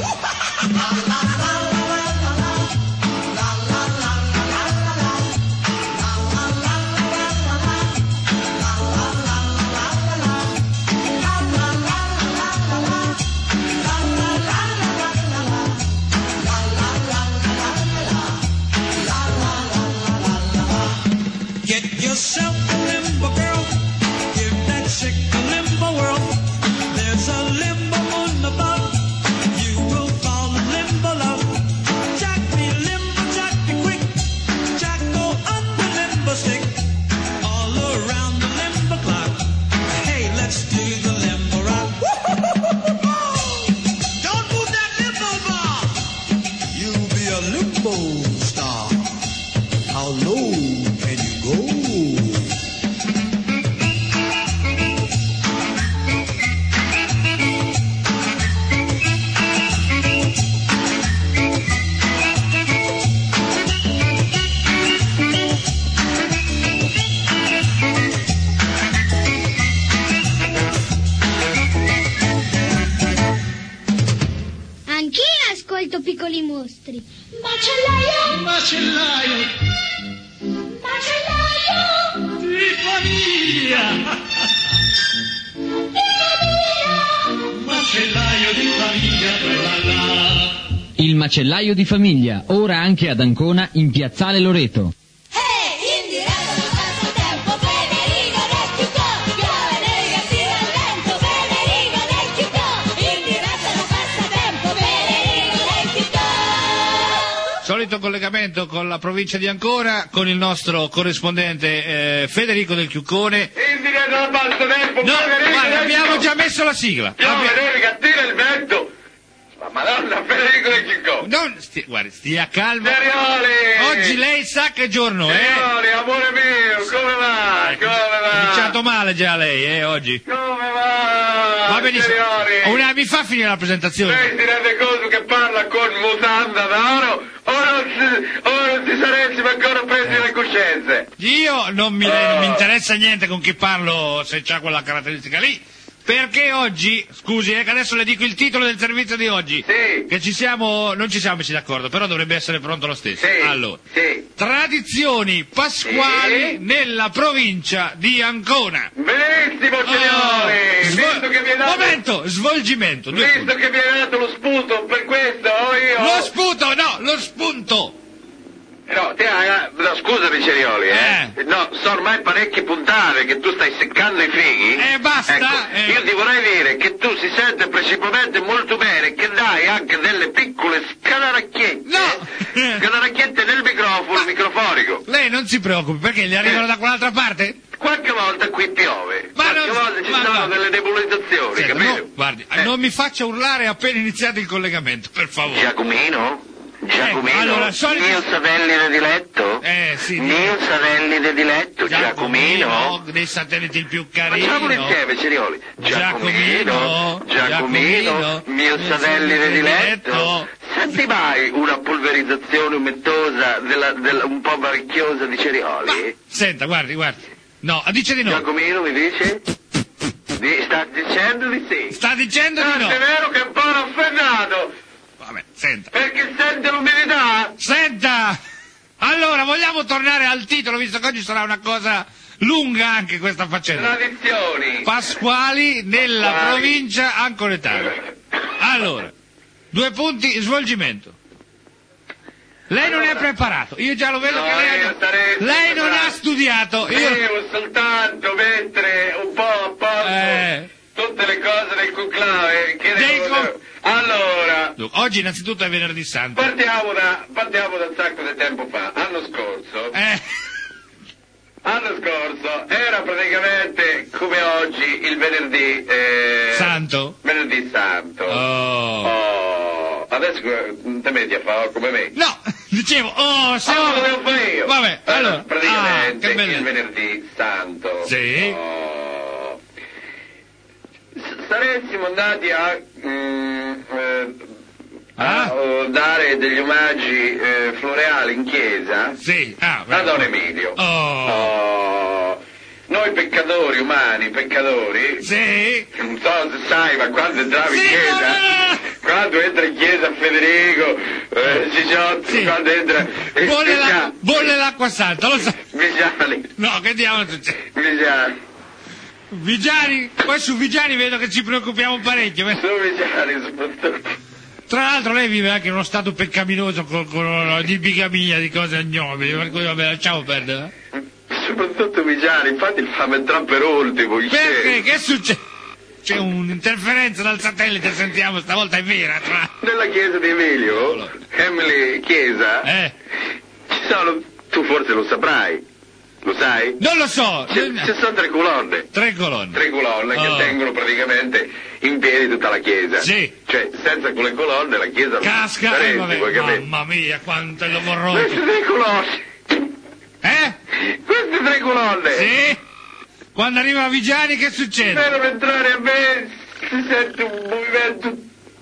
Get yourself a limbo girl, give that chick a limbo world. There's a limbo moon above, you will fall in limbo love. Jack be limbo, Jack be quick, Jack go on the limbo stick, all around the limbo clock. Hey, let's do the limbo rock. Don't move that limbo bar, you'll be a limbo star. How low can you go? Anch'io ascolto piccoli mostri. Macellaio! Macellaio Macellaio! di famiglia! Macellaio di famiglia, tralala. Il macellaio di famiglia, ora anche ad Ancona in Piazzale Loreto. In diretta da passatempo, Federico del Chiucò, giovane ragazzino lento, Federico del Chiucò, in diretta da passatempo, Federico del Chiucò. solito collegamento con la provincia di Ancona, con il nostro corrispondente eh, Federico del Chiuccone. Indica da basso tempo, No, Federico guarda, del abbiamo Chiuccone. già messo la sigla. Io Abbia- Federico, tira il vento. Ma madonna, Federico del Chiuccone. Non, sti- guardi, stia calmo. Serioli! Oggi lei sa che giorno è? Serioli, amore mio, come va? Come Ha va? cominciato male già lei, eh, oggi. Come va? Va benissimo. Serioli? Una, mi fa finire la presentazione. Lei si rende conto che parla con mutanda d'oro? O non si, o non si saressimo ancora presi le coscienze? Io non mi, Oh. non mi interessa niente con chi parlo se c'ha quella caratteristica lì. Perché oggi, scusi, eh, che adesso le dico il titolo del servizio di oggi. Sì. Che ci siamo, non ci siamo messi d'accordo, però dovrebbe essere pronto lo stesso. Sì. Allora, Sì. tradizioni pasquali Sì. nella provincia di Ancona. Benissimo, Oh, signori! svol- Visto che mi hai dato... Momento, svolgimento. Due Visto punti. che mi hai dato lo spunto per questo, oh, io... Lo spunto, no, lo spunto. No, te, ah, no, scusami Cerioli, eh. Eh. No, sono ormai parecchie puntate che tu stai seccando i fighi. Eh, basta, Ecco, eh. io ti vorrei dire che tu si sente principalmente molto bene, che dai anche delle piccole scadaracchiette. No. Scadaracchiette nel microfono, microfonico. Lei non si preoccupi, perché gli arrivano da quell'altra parte? Qualche volta qui piove. Ma Qualche non- volta ci ma sono no. delle nebuleizzazioni, Senta, capito? no, guardi, Eh. non mi faccia urlare appena iniziato il collegamento, per favore. Giacomino? Giacomino? Ecco, allora, solito- Mio Savelli di diletto? Eh, sì. Mio Savelli di diletto, Giacomino? dei satelliti il più carino. Facciamolo insieme, Cerioli. Giacomino, Giacomino, Giacomino, Giacomino, mio mio Savelli di diletto. diletto. Senti mai una polverizzazione umettosa, della, della- un po' varicchiosa di Cerioli? Senta, guardi, guardi. No, dice di no. Giacomino mi dice? Di- sta dicendo di sì. Sta dicendo di Ah, no. è vero che è un po' raffreddato, Vabbè, senta. perché sente l'umidità? Senta! Allora, vogliamo tornare al titolo, visto che oggi sarà una cosa lunga anche questa faccenda. Tradizioni. Pasquali nella Pasquali. provincia anconetana. Allora, due punti, svolgimento. Lei non è preparato, io già lo vedo No, che lei, io sarei lei non preparato. ha studiato. Io... Devo soltanto mettere un po' a posto Eh. tutte le cose del conclave che Dei devo... con- Allora, Oggi innanzitutto è venerdì santo. partiamo da, partiamo da un sacco di tempo fa. Anno scorso, Eh, anno scorso era praticamente come oggi il venerdì... eh, santo? Venerdì santo. Oh. Oh, adesso eh, te metti a fare come me. No, dicevo, oh, siamo... Ah, lo devo fare io. Vabbè, allora, ah, praticamente che bella- il venerdì santo. Sì. Oh. S- saressimo andati a, mm, eh, a, Ah? oh, dare degli omaggi eh, floreali in chiesa Sì, ah, a Don beh. Emilio. Oh. Oh. Noi peccatori umani, peccatori, Sì. non so se sai, ma quando entravi in Sì, chiesa, come no? quando entra in chiesa Federico, eh, Ciciotti, Sì. quando entra... eh, Bolle, la- Vigia- bolle l'acqua santa, lo sa. Vigiani, No, che diavolo succede? Vigiani, Vigiani, poi su Vigiani vedo che ci preoccupiamo parecchio. eh. su Vigiani soprattutto. Tra l'altro lei vive anche in uno stato peccaminoso con, con- di bigamia, di cose ignobili, per cui vabbè, lasciamo perdere. eh. Soprattutto Vigiani, infatti il fa entrare per ultimo, il Perché? scemo. Che succede? C'è un'interferenza dal satellite, sentiamo, stavolta è vera. Tra... Nella chiesa di Emilio, Emily Chiesa, Eh, ci sono, tu forse lo saprai, lo sai? non lo so. Ci, ci sono tre colonne. Tre colonne. Tre colonne che Oh. tengono praticamente in piedi tutta la chiesa. Sì. Cioè, senza quelle colonne la chiesa non Casca, saresti, eh, vabbè, vuoi capire? mamma mia, quanto è Queste lavoroso. tre colonne, Eh? queste tre colonne, Sì? Quando arriva Vigiani che succede? per entrare a me si sente un movimento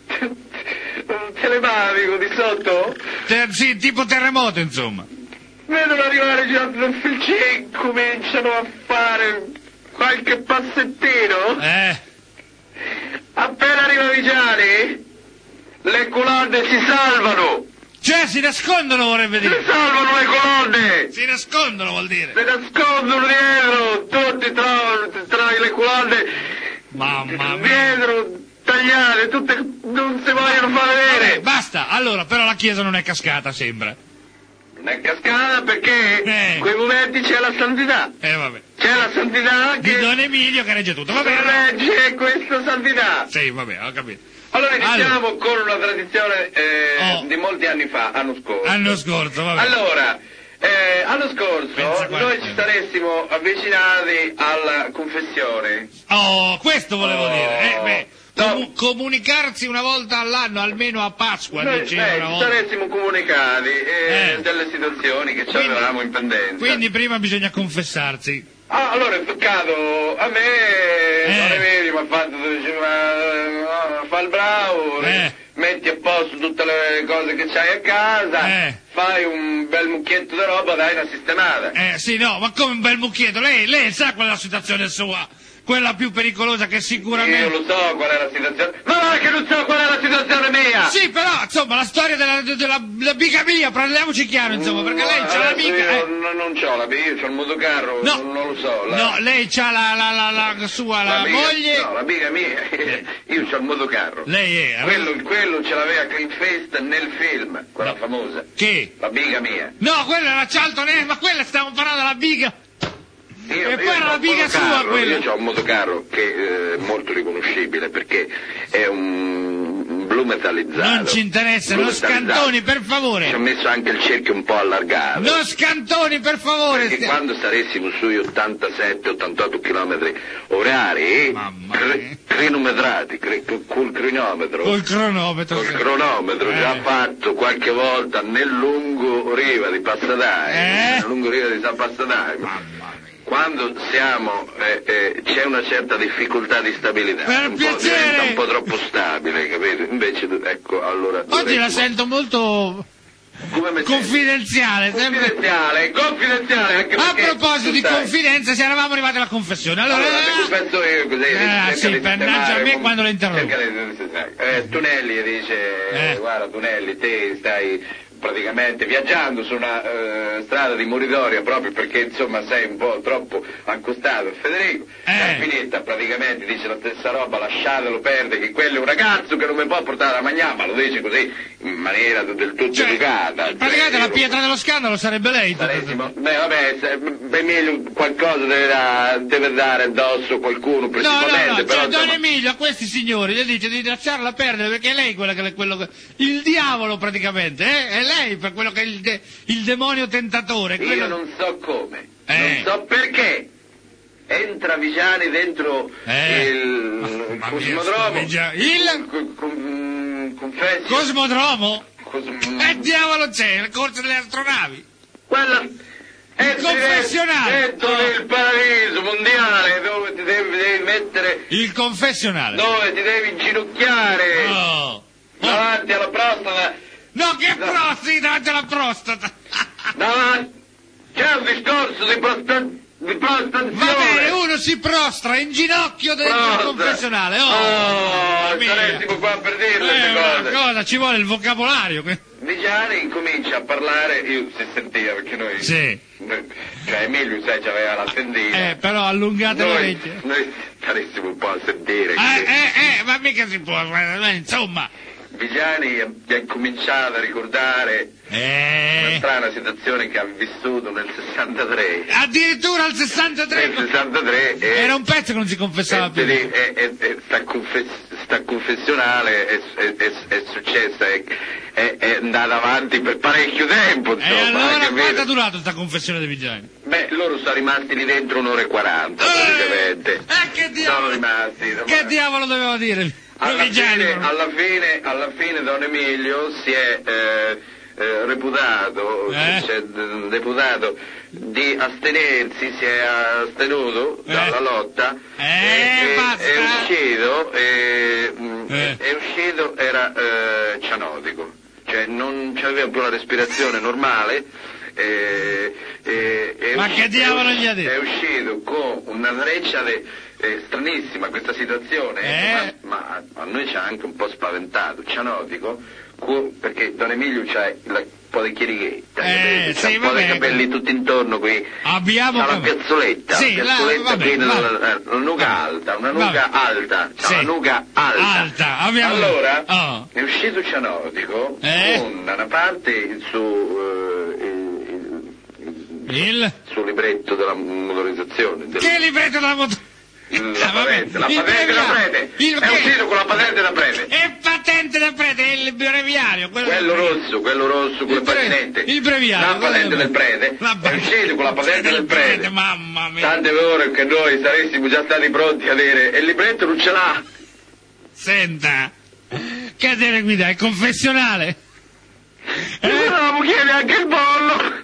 telematico di sotto. Ter- sì, tipo terremoto, insomma. Vedono arrivare già dal Filcin, cominciano a fare qualche passettino. Eh, Appena arriva Vigiani, le colonne si salvano. cioè si nascondono vorrebbe Si dire. salvano le colonne. Si nascondono vuol dire. Si nascondono dietro, tutti tra, tra le colonne, Mamma mia. dietro, tagliate, tutte, non si vogliono far Vabbè, vedere. basta, allora, però la chiesa non è cascata, sembra. Non è cascata perché Eh. quei momenti c'è la santità. Eh, vabbè. C'è la santità Di che Don Emilio che regge tutto, va bene? regge questa santità. Sì, vabbè, ho capito. Allora iniziamo Allora. con una tradizione eh, Oh. di molti anni fa, anno scorso. L'anno scorso, vabbè. Allora, eh, l'anno scorso Pensa quanto noi tempo. ci saressimo avvicinati alla confessione. Oh, questo volevo Oh. dire. Eh, beh, No. comu- comunicarsi una volta all'anno, almeno a Pasqua, Noi diceva eh, una ci volta. saressimo comunicati eh, Eh. delle situazioni che ci Quindi- avevamo in pendenza. Quindi prima bisogna confessarsi. Ah, allora è toccato a me, Eh. non è vero, mi ha fatto, diceva, fa il bravo, Eh. metti a posto tutte le cose che c'hai a casa, Eh. fai un bel mucchietto di roba, dai una sistemata. Eh, sì, no, ma come un bel mucchietto. Lei, lei sa qual è la situazione sua? Quella più pericolosa che Io sicuramente... lo so qual è la situazione, ma non è che non so qual è la situazione mia! Sì, però, insomma, la storia della, della, della bigamia, parliamoci chiaro, insomma, perché lei c'ha Adesso l'amica... Io eh. non, non c'ho la io c'ho il motocarro, No. non, non lo so. La, No, lei c'ha la, la, la, la sua, la, biga- moglie... No, la biga mia, io c'ho il motocarro. Lei è... Quello, quello ce l'aveva Clint Eastwood nel film, quella famosa. Che? La biga mia. No, quella era Charlton Heston, ma quella stiamo parlando della biga... Io, E poi io era c'ho la un biga motocarro, sua quella. Io ho un motocarro che eh, è molto riconoscibile perché è un blu metallizzato. Non ci interessa, Blu non metallizzato. scantoni, per Ci ho favore. messo anche il cerchio un po' allargato. Non scantoni, per favore. Perché quando saressimo sui ottantasette ottantotto chilometri orari, Mamma cr- mia. cronometrati, cr- col cronometro, Col cronometro. col sì. cronometro Eh. già fatto qualche volta nel lungo riva di Passadai, Eh. nel lungo riva di San Passadai. Mamma mia. Quando siamo, eh, eh, c'è una certa difficoltà di stabilità, Per un po' piacere. diventa un po' troppo stabile, capito? Invece, ecco, allora... Oggi la dovremmo- sento molto Come mi senti? confidenziale. sempre- Confidenziale, confidenziale, anche A perché, proposito tu di sai, confidenza, se eravamo arrivati alla confessione. Allora, Allora, te lo eh, penso io così. Eh, cerca sì, di pannaggia sistemare a me con- quando lo interrompo. cerca di- eh, Tunelli dice, Eh. guarda Tunelli, te stai praticamente viaggiando su una eh, strada di moritoria proprio perché insomma sei un po' troppo accostato a Federico. Eh. È finita praticamente, dice la stessa roba, lasciatelo perdere, che quello è un ragazzo che non mi può portare a mangiare, ma lo dice così in maniera del tutto cioè, educata. praticamente Cioè, la io- pietra dello scandalo sarebbe lei. Sarissimo. Beh, vabbè, se, Emilio qualcosa deve, da- deve dare addosso qualcuno No, no, principalmente, no, però cioè Don insomma, Emilio a questi signori le dice di lasciarla perdere perché è lei quella che quello che, il diavolo praticamente, eh? È lei per quello che è il, de- il demonio tentatore. quello- io non so come, Eh. non so perché. Entra Vigiani dentro Eh. il Mamma mia, Cosmodromo. Vigia- il- con- con- confessi. Cosmodromo? Cos- Che diavolo c'è? Il corso delle astronavi? Quella entri confessionale. dentro Oh. nel paradiso mondiale dove ti devi, devi mettere, Il confessionale. dove ti devi inginocchiare Oh. Oh. davanti alla prostata. No, che No. prostata davanti alla prostata. Davanti c'è un discorso di, prosta, di prostazione. Va bene, uno si prostra in ginocchio dentro il Prosta. confessionale. Oh, Oh, mia. saressimo qua per dirle Eh, queste una cose. cosa, ci vuole il vocabolario. que- Vigiani incomincia a parlare, io si sentiva perché noi, Sì. noi- cioè Emilio sai c'aveva la tendina, Eh, però allungate noi, l'orecchio. noi staressimo un po' a sentire. Eh, che- eh, eh, ma mica si può, eh, insomma. Vigiani ha ha cominciato a ricordare una Eh, strana situazione che ha vissuto nel sessantatré. addirittura al sessantatré. Nel sessantatré e- Era un pezzo che non si confessava e- più. e- e- e- e sta, confes- sta confessionale è, è- è- è successa, è, è- è andata avanti per parecchio tempo, E insomma, allora capito? quanto ha durato sta confessione di Vigiani? Beh, loro sono rimasti lì dentro un'ora e quaranta, Eh, praticamente. eh, che diavolo- Sono rimasti. Che diavolo doveva dire? Alla Vigiani, fine, però. alla fine, alla fine Don Emilio si è eh, eh, reputato, Eh? cioè, d- deputato di astenersi, si è astenuto Eh? dalla lotta Eh, e- e- basta. è uscito, e, mh, Eh. è uscito, era eh, cianotico, cioè non aveva più la respirazione normale. E, e- è Ma usci- che diavolo è gli ha detto? È uscito con una treccia de- eh, stranissima questa situazione, Eh? ma, ma a noi ci ha anche un po' spaventato, cianotico, cu- perché Don Emilio c'ha la- un po' di chierichetta, Eh, capito? c'ha sì, un po' di vabbè. capelli tutti intorno qui, Abbiamo c'ha la cap- piazzoletta, Sì, la la- piazzoletta vabbè, piena, vabbè. la, la- la nuca Vabbè. alta, una nuca Vabbè. alta, c'ha Sì. la nuca alta. Alta, abbiamo- Allora, Oh. è uscito cianotico Eh? con da una parte il suo, eh, il- Il? sul libretto della motorizzazione. Del... Che libretto della motorizzazione? La Ah, vabbè, patente, la il patente da breviario. prete. Il È che? uscito con la patente da prete. È patente da prete, è il breviario. Quello, Quello rosso, quello rosso con Il le bre- paginette. il breviario, La quello patente del- del prete. La È uscito con la patente del prete. Mamma mia. Tante ore che noi saressimo già stati pronti a avere. E il libretto non ce l'ha. Senta, che deve guidare? Il confessionale? E volevamo chiedere anche il bollo.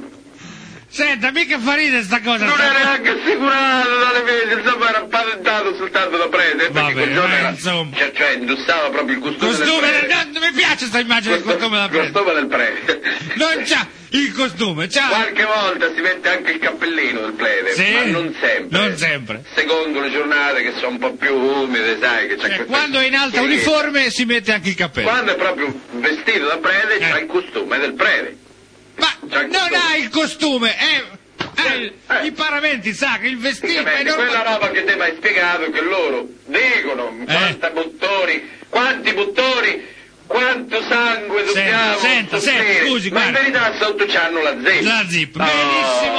Senta, mica fa ridere sta cosa. Non era neanche assicurato dalle vedi, insomma era patentato soltanto da prete, perché Vabbè, quel giorno ma era, insomma. cioè, cioè indossava proprio il costume, Costume, del prete. no, non mi piace sta immagine del costume da Il prete. costume del prete. Non c'ha il costume, c'ha. Qualche volta si mette anche il cappellino del prete, Sì? ma non sempre. Non sempre. Secondo le giornate che sono un po' più umide, sai che c'è Cioè, questa- quando è in alta Sì. uniforme si mette anche il cappello. Quando è proprio vestito da prete Eh. c'ha il costume del prete. Ma C'ha il non costume. ha il costume, è, è il- Eh. i paramenti, sa che il vestito è Praticamente, quella normale. roba che te mi hai spiegato, che loro dicono Eh. quanti bottoni, quanti bottoni, quanto sangue dobbiamo senta, sostenere. senta, scusi, ma in guarda. verità sotto c'hanno la zip. La zip, Oh. benissimo.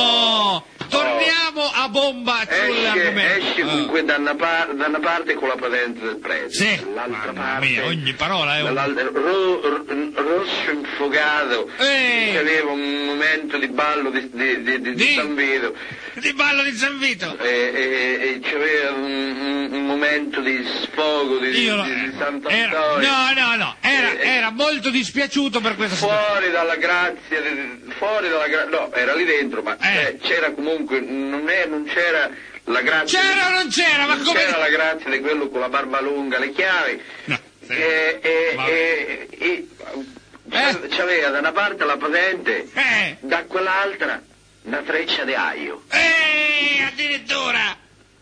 Oh. Torniamo a bomba Esce, sull'argomento. esce Oh. comunque da una, par- da una parte con la patente del prete, Sì, dall'altra mamma parte mia, ogni parola è un... dall'altra- ro- ro- rosso infocato, Ehi. che aveva un momento di ballo di, di, di, di, Di? di San Vito. di ballo di San Vito. E, e, e c'aveva un, un- un momento di sfogo di, Io lo- di, di era, Sant'Antonio. no, no, no, era, Eh, era molto dispiaciuto per questa situazione. Fuori dalla grazia, di- fuori dalla grazia, no, era lì dentro, ma Eh. cioè, c'era comunque, non, è, non c'era la grazia. C'era o non c'era? Ma non come... c'era la grazia di quello con la barba lunga, le chiavi. No, sì. E, e, Vabbè. e, e- Eh? c'aveva da una parte la patente, Eh, da quell'altra una treccia di aglio. eh, addirittura,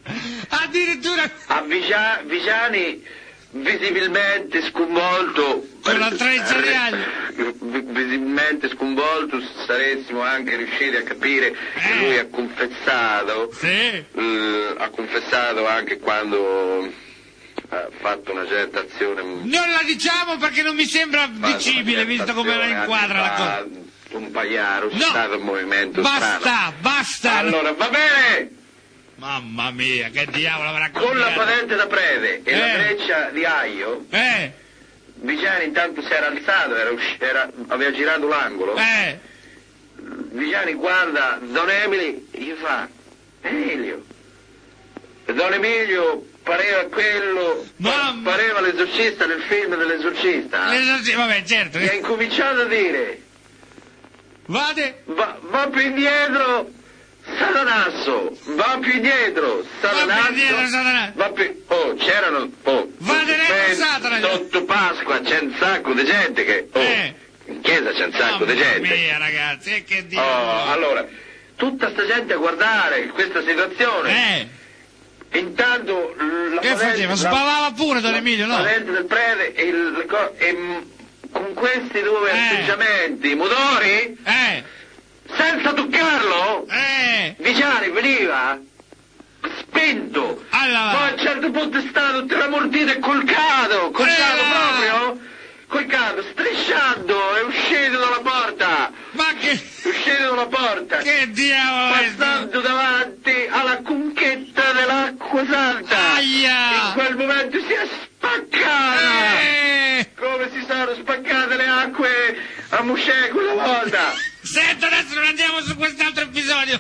addirittura A Vigia- Vigiani visibilmente sconvolto, Con la treccia di aglio. vi- visibilmente sconvolto, saressimo anche riusciti a capire che Eh. lui ha confessato, sì, eh, ha confessato anche quando ha fatto una certa azione. non la diciamo perché non mi sembra fatto una dicibile certa visto come la azione inquadra la anni cosa. fa, un pagliaro, c'è No. stato un movimento Basta, strano. basta. Allora, va bene! Mamma mia, che diavolo avrà Con la combinato? patente da prete e la Eh. treccia di aglio, Eh, Vigiani intanto si era alzato, era usci- era- aveva girato l'angolo. eh, Vigiani guarda Don Emily, gli fa, Emilio. E Don Emilio pareva quello, Mamma. pareva l'esorcista nel film dell'esorcista. l'esorci- vabbè, certo. Gli ha incominciato a dire, Vade, va, va più indietro, Satanasso, va più indietro, Satanasso. più indietro, Satanasso. Va più, oh, c'erano, oh, Va dentro eh, Satana. sotto Pasqua c'è un sacco di gente che, oh, Eh. in chiesa c'è un sacco di mamma gente. mia, ragazzi, e che Oh, diavolo. allora, tutta sta gente a guardare questa situazione. Eh, Intanto la che patente- faceva? la- Spavava pure Don la Emilio, no? patente del prete e, il- le co- e, mm, con questi due Eh. atteggiamenti motori, Eh, senza toccarlo, eh, Vigiani veniva spinto. allora. Poi a un certo punto è stato tramortito e colcato, colcato Eh. proprio, colcato, strisciando, è uscito dalla porta, Ma che, è uscito dalla porta. che diavolo è stato? Passando davanti alla conchetta dell'acqua santa. Aia! In quel momento si è spaccata. Eh, Come si sono spaccate le acque a Mosè quella volta. senta, adesso non andiamo su quest'altro episodio.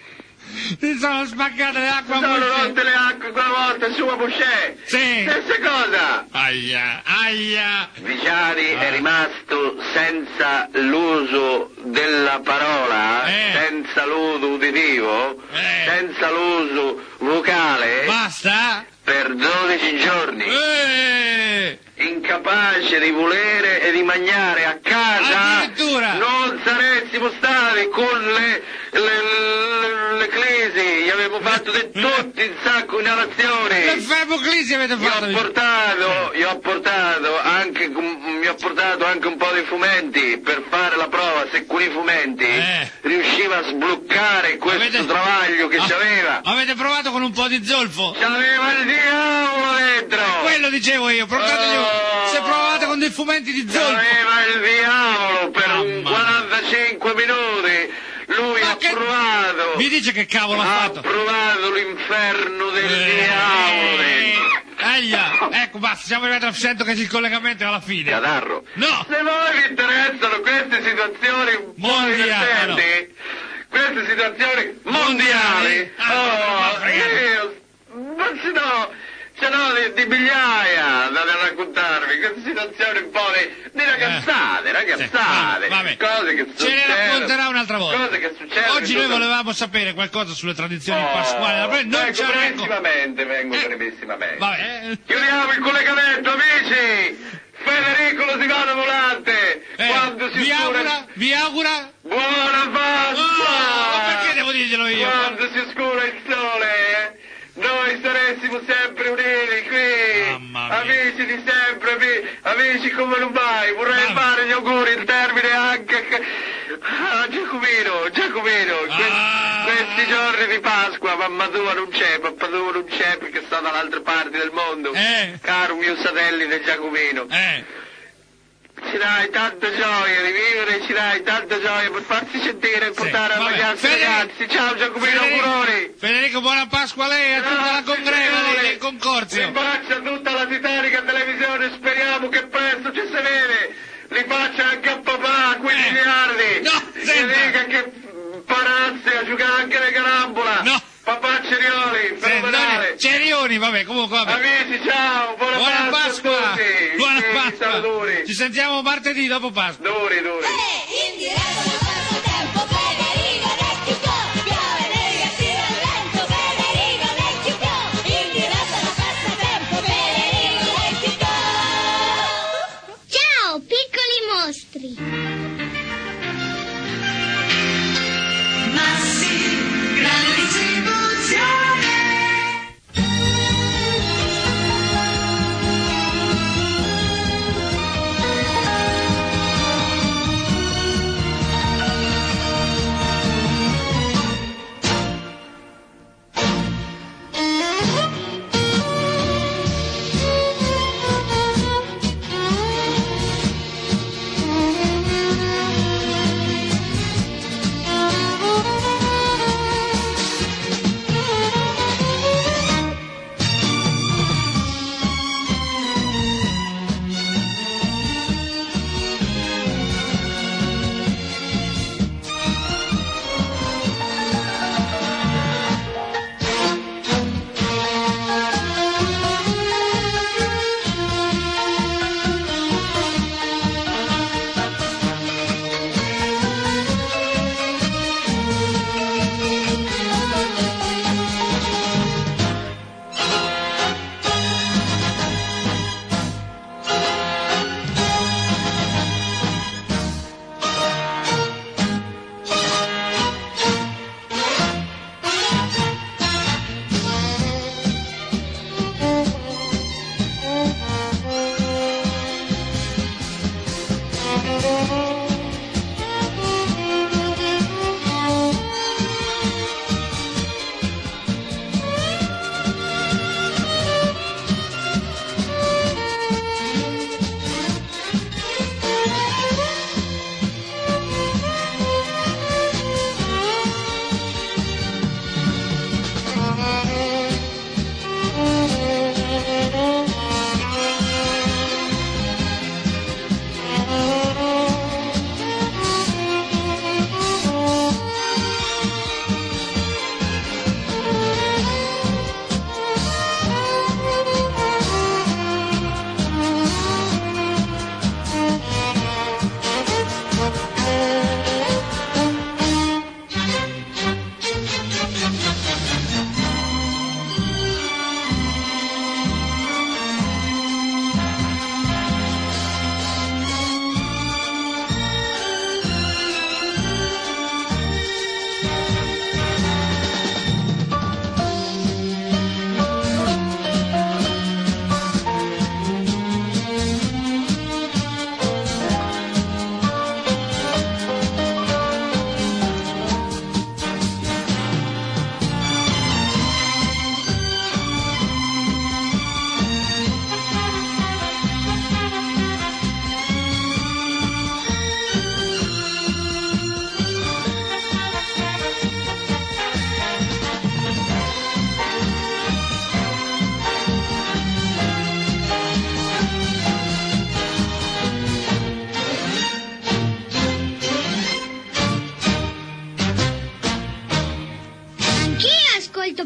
Si sono spaccate le acque a Sono Mosè. rotte le acque quella volta su a Mosè. Sì. Stessa cosa. Aia, aia. Vigiani Ah. è rimasto senza l'uso della parola, Eh. senza l'uso uditivo, Eh. senza l'uso vocale Basta? per dodici giorni. Eh, Incapace di volere e di mangiare a casa, Addirittura. non saressimo stati con le, le, le, le crisi, gli avevo fatto di tutti un sacco di le inalazioni. feboclisi avete Gli ho fatto. portato, gli ho portato anche, mi ho portato anche un po' di fumenti per fare la prova se con i fumenti Eh. riusciva a sbloccare questo Avete- travaglio che Ah, c'aveva. Avete provato con un po' di zolfo? C'aveva il diavolo dentro! Quello dicevo io, portategli Oh. se provate con dei fumenti di zolfo. C'aveva il diavolo per un Mamma. quarantacinque minuti, lui Ma ha che- provato, Mi dice che cavolo ha ha fatto? provato l'inferno del diavolo dentro. Aia, ecco, basta, siamo arrivati al sento che il collegamento è alla fine. Catarro, No! se voi vi interessano queste situazioni un po' Mondiali, divertenti, queste situazioni mondiali, Ah, oh, ma fregate. io, ma se no, ce n'ho di, di migliaia da, da raccontarvi, queste situazioni un po' di, di ragazzate, ragazzate, Sì, vabbè, vabbè. cose che Ce ne succedono, racconterà un'altra volta. cose che succedono. Oggi noi volevamo sapere qualcosa sulle tradizioni Oh, pasquali, non vengo ce ne racconta. brevissimamente, vengo Eh. brevissimamente. Vabbè, eh. Chiudiamo il collegamento, amici! Federico Losivano Volante, Eh, quando si vi scura... augura, vi augura... Buona Pasqua! Oh, ma perché devo dirglielo io? Quando si scura il sole, eh, noi saressimo sempre uniti qui, Mamma mia. amici di sempre, ami- amici come non mai. Vorrei Mamma. fare gli auguri in termine anche a Giacomino, Giacomino, que- Ah. questi giorni di Pasqua, mamma tua non c'è, papà tua non c'è perché sta dall'altra parte del mondo, Eh. caro mio satellite Giacomino. Eh, Ci dai tanta gioia di vivere, ci dai tanta gioia per farsi sentire e portare a vabbè. ragazzi e Federico- ragazzi. Ciao Giacomino, auguroni! Federico, buona Pasqua a lei e a tutta la congrega del, del concorzio. Li faccia tutta la titanica televisione, speriamo che presto ci si vede. Li faccia anche a papà, quindici Eh. miliardi. No, Gli senta. dica che Parazzi a giocare anche le carambola. No. Papà Cerioli, fenomenale. Cerioni, vabbè, comunque vabbè. Amici, ciao, buona, Buona Pasqua, Pasqua! a tutti. Buona Sì, Pasqua! salutori. Ci sentiamo martedì dopo Pasqua. Duri, duri. In diretta dal passatempo, Federico Recchiucco. Piove nel gattino al vento, Federico Recchiucco. In diretta dal passatempo, Federico Recchiucco. Ciao, piccoli mostri! Massi, grande distribuzione.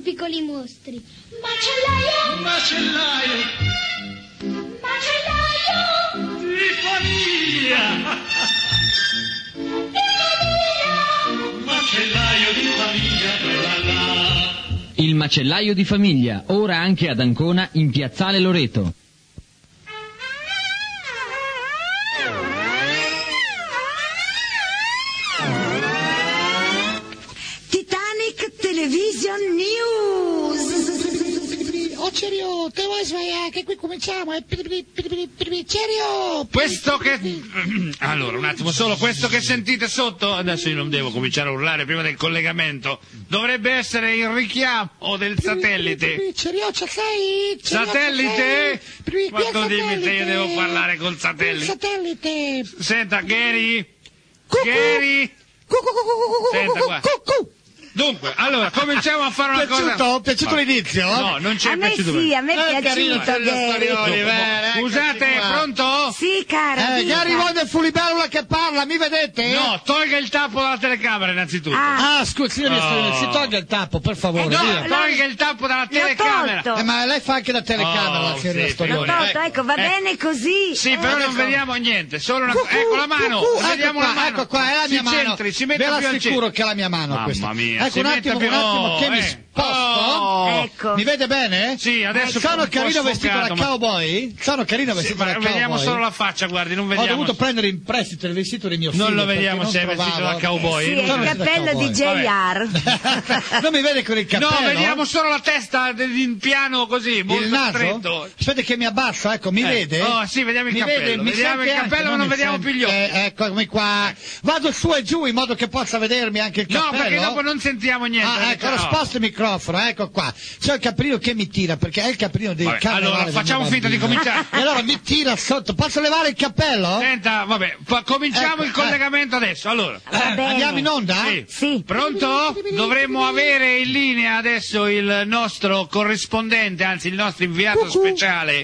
piccoli mostri. Macellaio! Macellaio Macellaio! di famiglia! Macellaio di famiglia, la la. Il macellaio di famiglia, ora anche ad Ancona in Piazzale Loreto. Titanic Television News. Oh Cerio, te vuoi svegliare che qui cominciamo? eh? Cerio! Questo che... Allora, un attimo solo, questo che sentite sotto, adesso io non devo cominciare a urlare prima del collegamento, dovrebbe essere il richiamo del satellite. Cerio, ci sei? Satellite? Ma tu dimmi se io devo parlare col Il satellite. satellite! Senta, Gary? Cucù. Gary? Cucù, cucù, cucù, Senta qua. cucù. Dunque, allora, cominciamo a fare una Piaciuto? cosa... Piaciuto No. l'inizio? No, non ci A è me piaciuto. sì, a me Eh, è carino, piaciuto, carino, storioni, Gary. bene, eccoci Scusate, qua. pronto? Sì, cara, Eh, dica. Gary Wonderful Bella che parla, mi vedete? No, tolga il tappo dalla telecamera innanzitutto. Ah, Ah, scusi, signori, Oh. si tolga il tappo, per favore. Eh, No, via. no. tolga il tappo dalla l'ho telecamera. tolto. Eh, ma lei fa anche la telecamera, Oh, la signorina sì, Storioni. L'ho tolto, ecco. ecco, va Eh. bene così. Sì, però non adesso- vediamo niente, solo una Cucù, Ecco la mano, cucù, vediamo ecco la qua, mano. ecco qua, è la si mia mano. centri, si metta Ve più al l'assicuro centro. che è la mia mano Mamma questa. mia, Ecco si un metta attimo, più- un attimo che oh, mi eh. sposto. Oh. Ecco. Mi vede bene? Sì, adesso Sono un po' carino vestito da sfocato, ma- cowboy? Sono carino Sì, vestito ma da cowboy? vediamo solo la faccia, guardi, non Ho vediamo. dovuto prendere in prestito il vestito di mio figlio. Non lo perché vediamo non se è vestito trovavo. da cowboy. Sì, non è sono il vestito da cappello di cowboy. J R. Non mi vede con il cappello? No, vediamo solo la testa in piano così, molto Il naso? stretto. Aspetta che mi abbasso, ecco, mi Eh, vede? oh, sì, vediamo il mi cappello, Vede, mi vediamo sente il cappello, anche, ma non mi vediamo sente. più gli occhi. Eh, eccomi qua. Vado su e giù in modo che possa vedermi anche il No, cappello. perché dopo non sentiamo niente. Ah, perché- ecco, allora no. sposto il microfono, ecco qua. C'è il caprino che mi tira, perché è il caprino del Vabbè, carnevale allora, del facciamo mio finta di bambino. cominciare. E allora mi tira sotto. Posso levare il cappello? Senta, vabbè, pa- cominciamo Ecco, il collegamento adesso. Allora, Va Eh, bene. andiamo in onda? sì. Sì. Pronto? Dovremmo avere in linea adesso il nostro corrispondente, anzi il nostro inviato Cucù. speciale,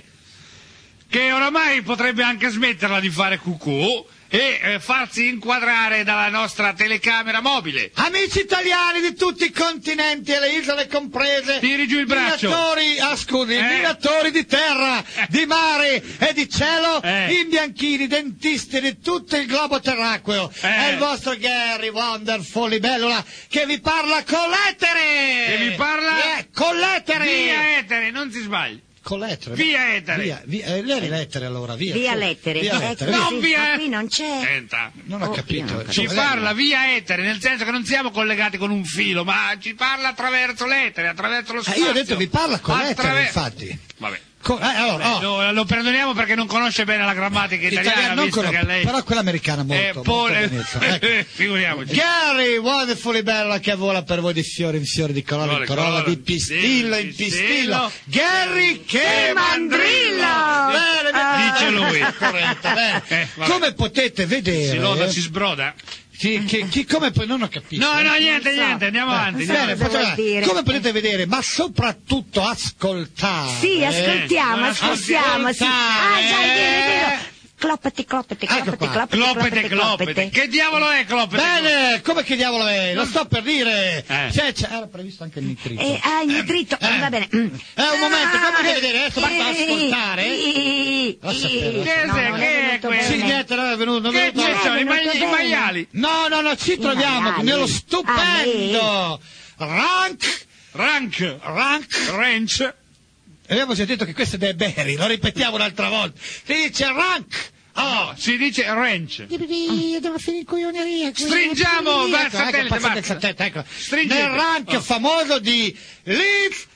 che oramai potrebbe anche smetterla di fare cucù e eh, farsi inquadrare dalla nostra telecamera mobile. Amici italiani di tutti i continenti e le isole comprese, Tiri giù il braccio. minatori, ah, scusi, Eh. minatori di terra, di mare e di cielo, Eh. imbianchini, dentisti di tutto il globo terracqueo. Eh. È il vostro Gary Wonderful Libellula che vi parla con l'etere! Che vi parla? Eh, con l'etere! Via etere, non si sbagli. Con l'etere? Via etere. Via, via, eh, lei l'etere allora, via. Via su. lettere. Via Ecco, lettere, No, via. sì, via- ma qui non c'è. Senta. Non ho Oh, capito. io non Ci Insomma, lei- parla via etere, nel senso che non siamo collegati con un filo, ma ci parla attraverso l'etere, attraverso lo Eh, spazio. io ho detto vi parla con l'etere, Attraver- infatti. Vabbè. Co- eh, allora, oh. Lo, lo perdoniamo perché non conosce bene la grammatica italiana, Italiano non visto conosco, che lei... però quella americana molto, Eh, molto pole- benissimo, ecco. Figuriamoci. Gary, Wonderfully Bella che vola per voi di fiore in fiore, di corolla in Corolla, corolla, corolla, di pistillo in di pistillo. pistillo. Gary che Che mandrillo! mandrillo! Bene, bene. Dice lui. Corretto, bene. Eh, vabbè. Come potete vedere... Si loda, si sbroda. Chi, chi, chi- come poi non ho capito. No, no, niente, so. niente, andiamo Eh, avanti. bene, andiamo Cosa facciamo- vuol dire? come potete vedere, ma soprattutto ascoltare. Sì, non ascoltiamo, ascoltiamo. Sì. Ah, già, è vero, è vero. Cloppati, cloppati, Ecco cloppati, qua. cloppati, Cloppete, cloppete. Che diavolo è cloppete? Bene, come che diavolo è? Lo sto per dire. Eh. C'è, c'è- era previsto anche il nitrito. Eh, ah, il nitrito, Eh. va bene. Mm. Eh, un momento, come potete vedere? Adesso basta Eh, ascoltare. eh, Lascia eh, perdere. Che no, è- non che è venuto questo? Sì, bene. niente, non è venuto. Non è Che venuto. ci sono? I, venuto mai- i bene. maiali? No, no, no, ci troviamo maiali. nello stupendo Rank, Rank. Rank. Ranch. Abbiamo sentito che questo è dei Berry, lo ripetiamo un'altra volta. Si dice Rank. Oh, si dice ranch. Devo finire in coglioneria. Stringiamo, va, Ecco, satellite, ecco, passate il basta. satellite, ecco. Stringete. Nel rank Oh. famoso di Liv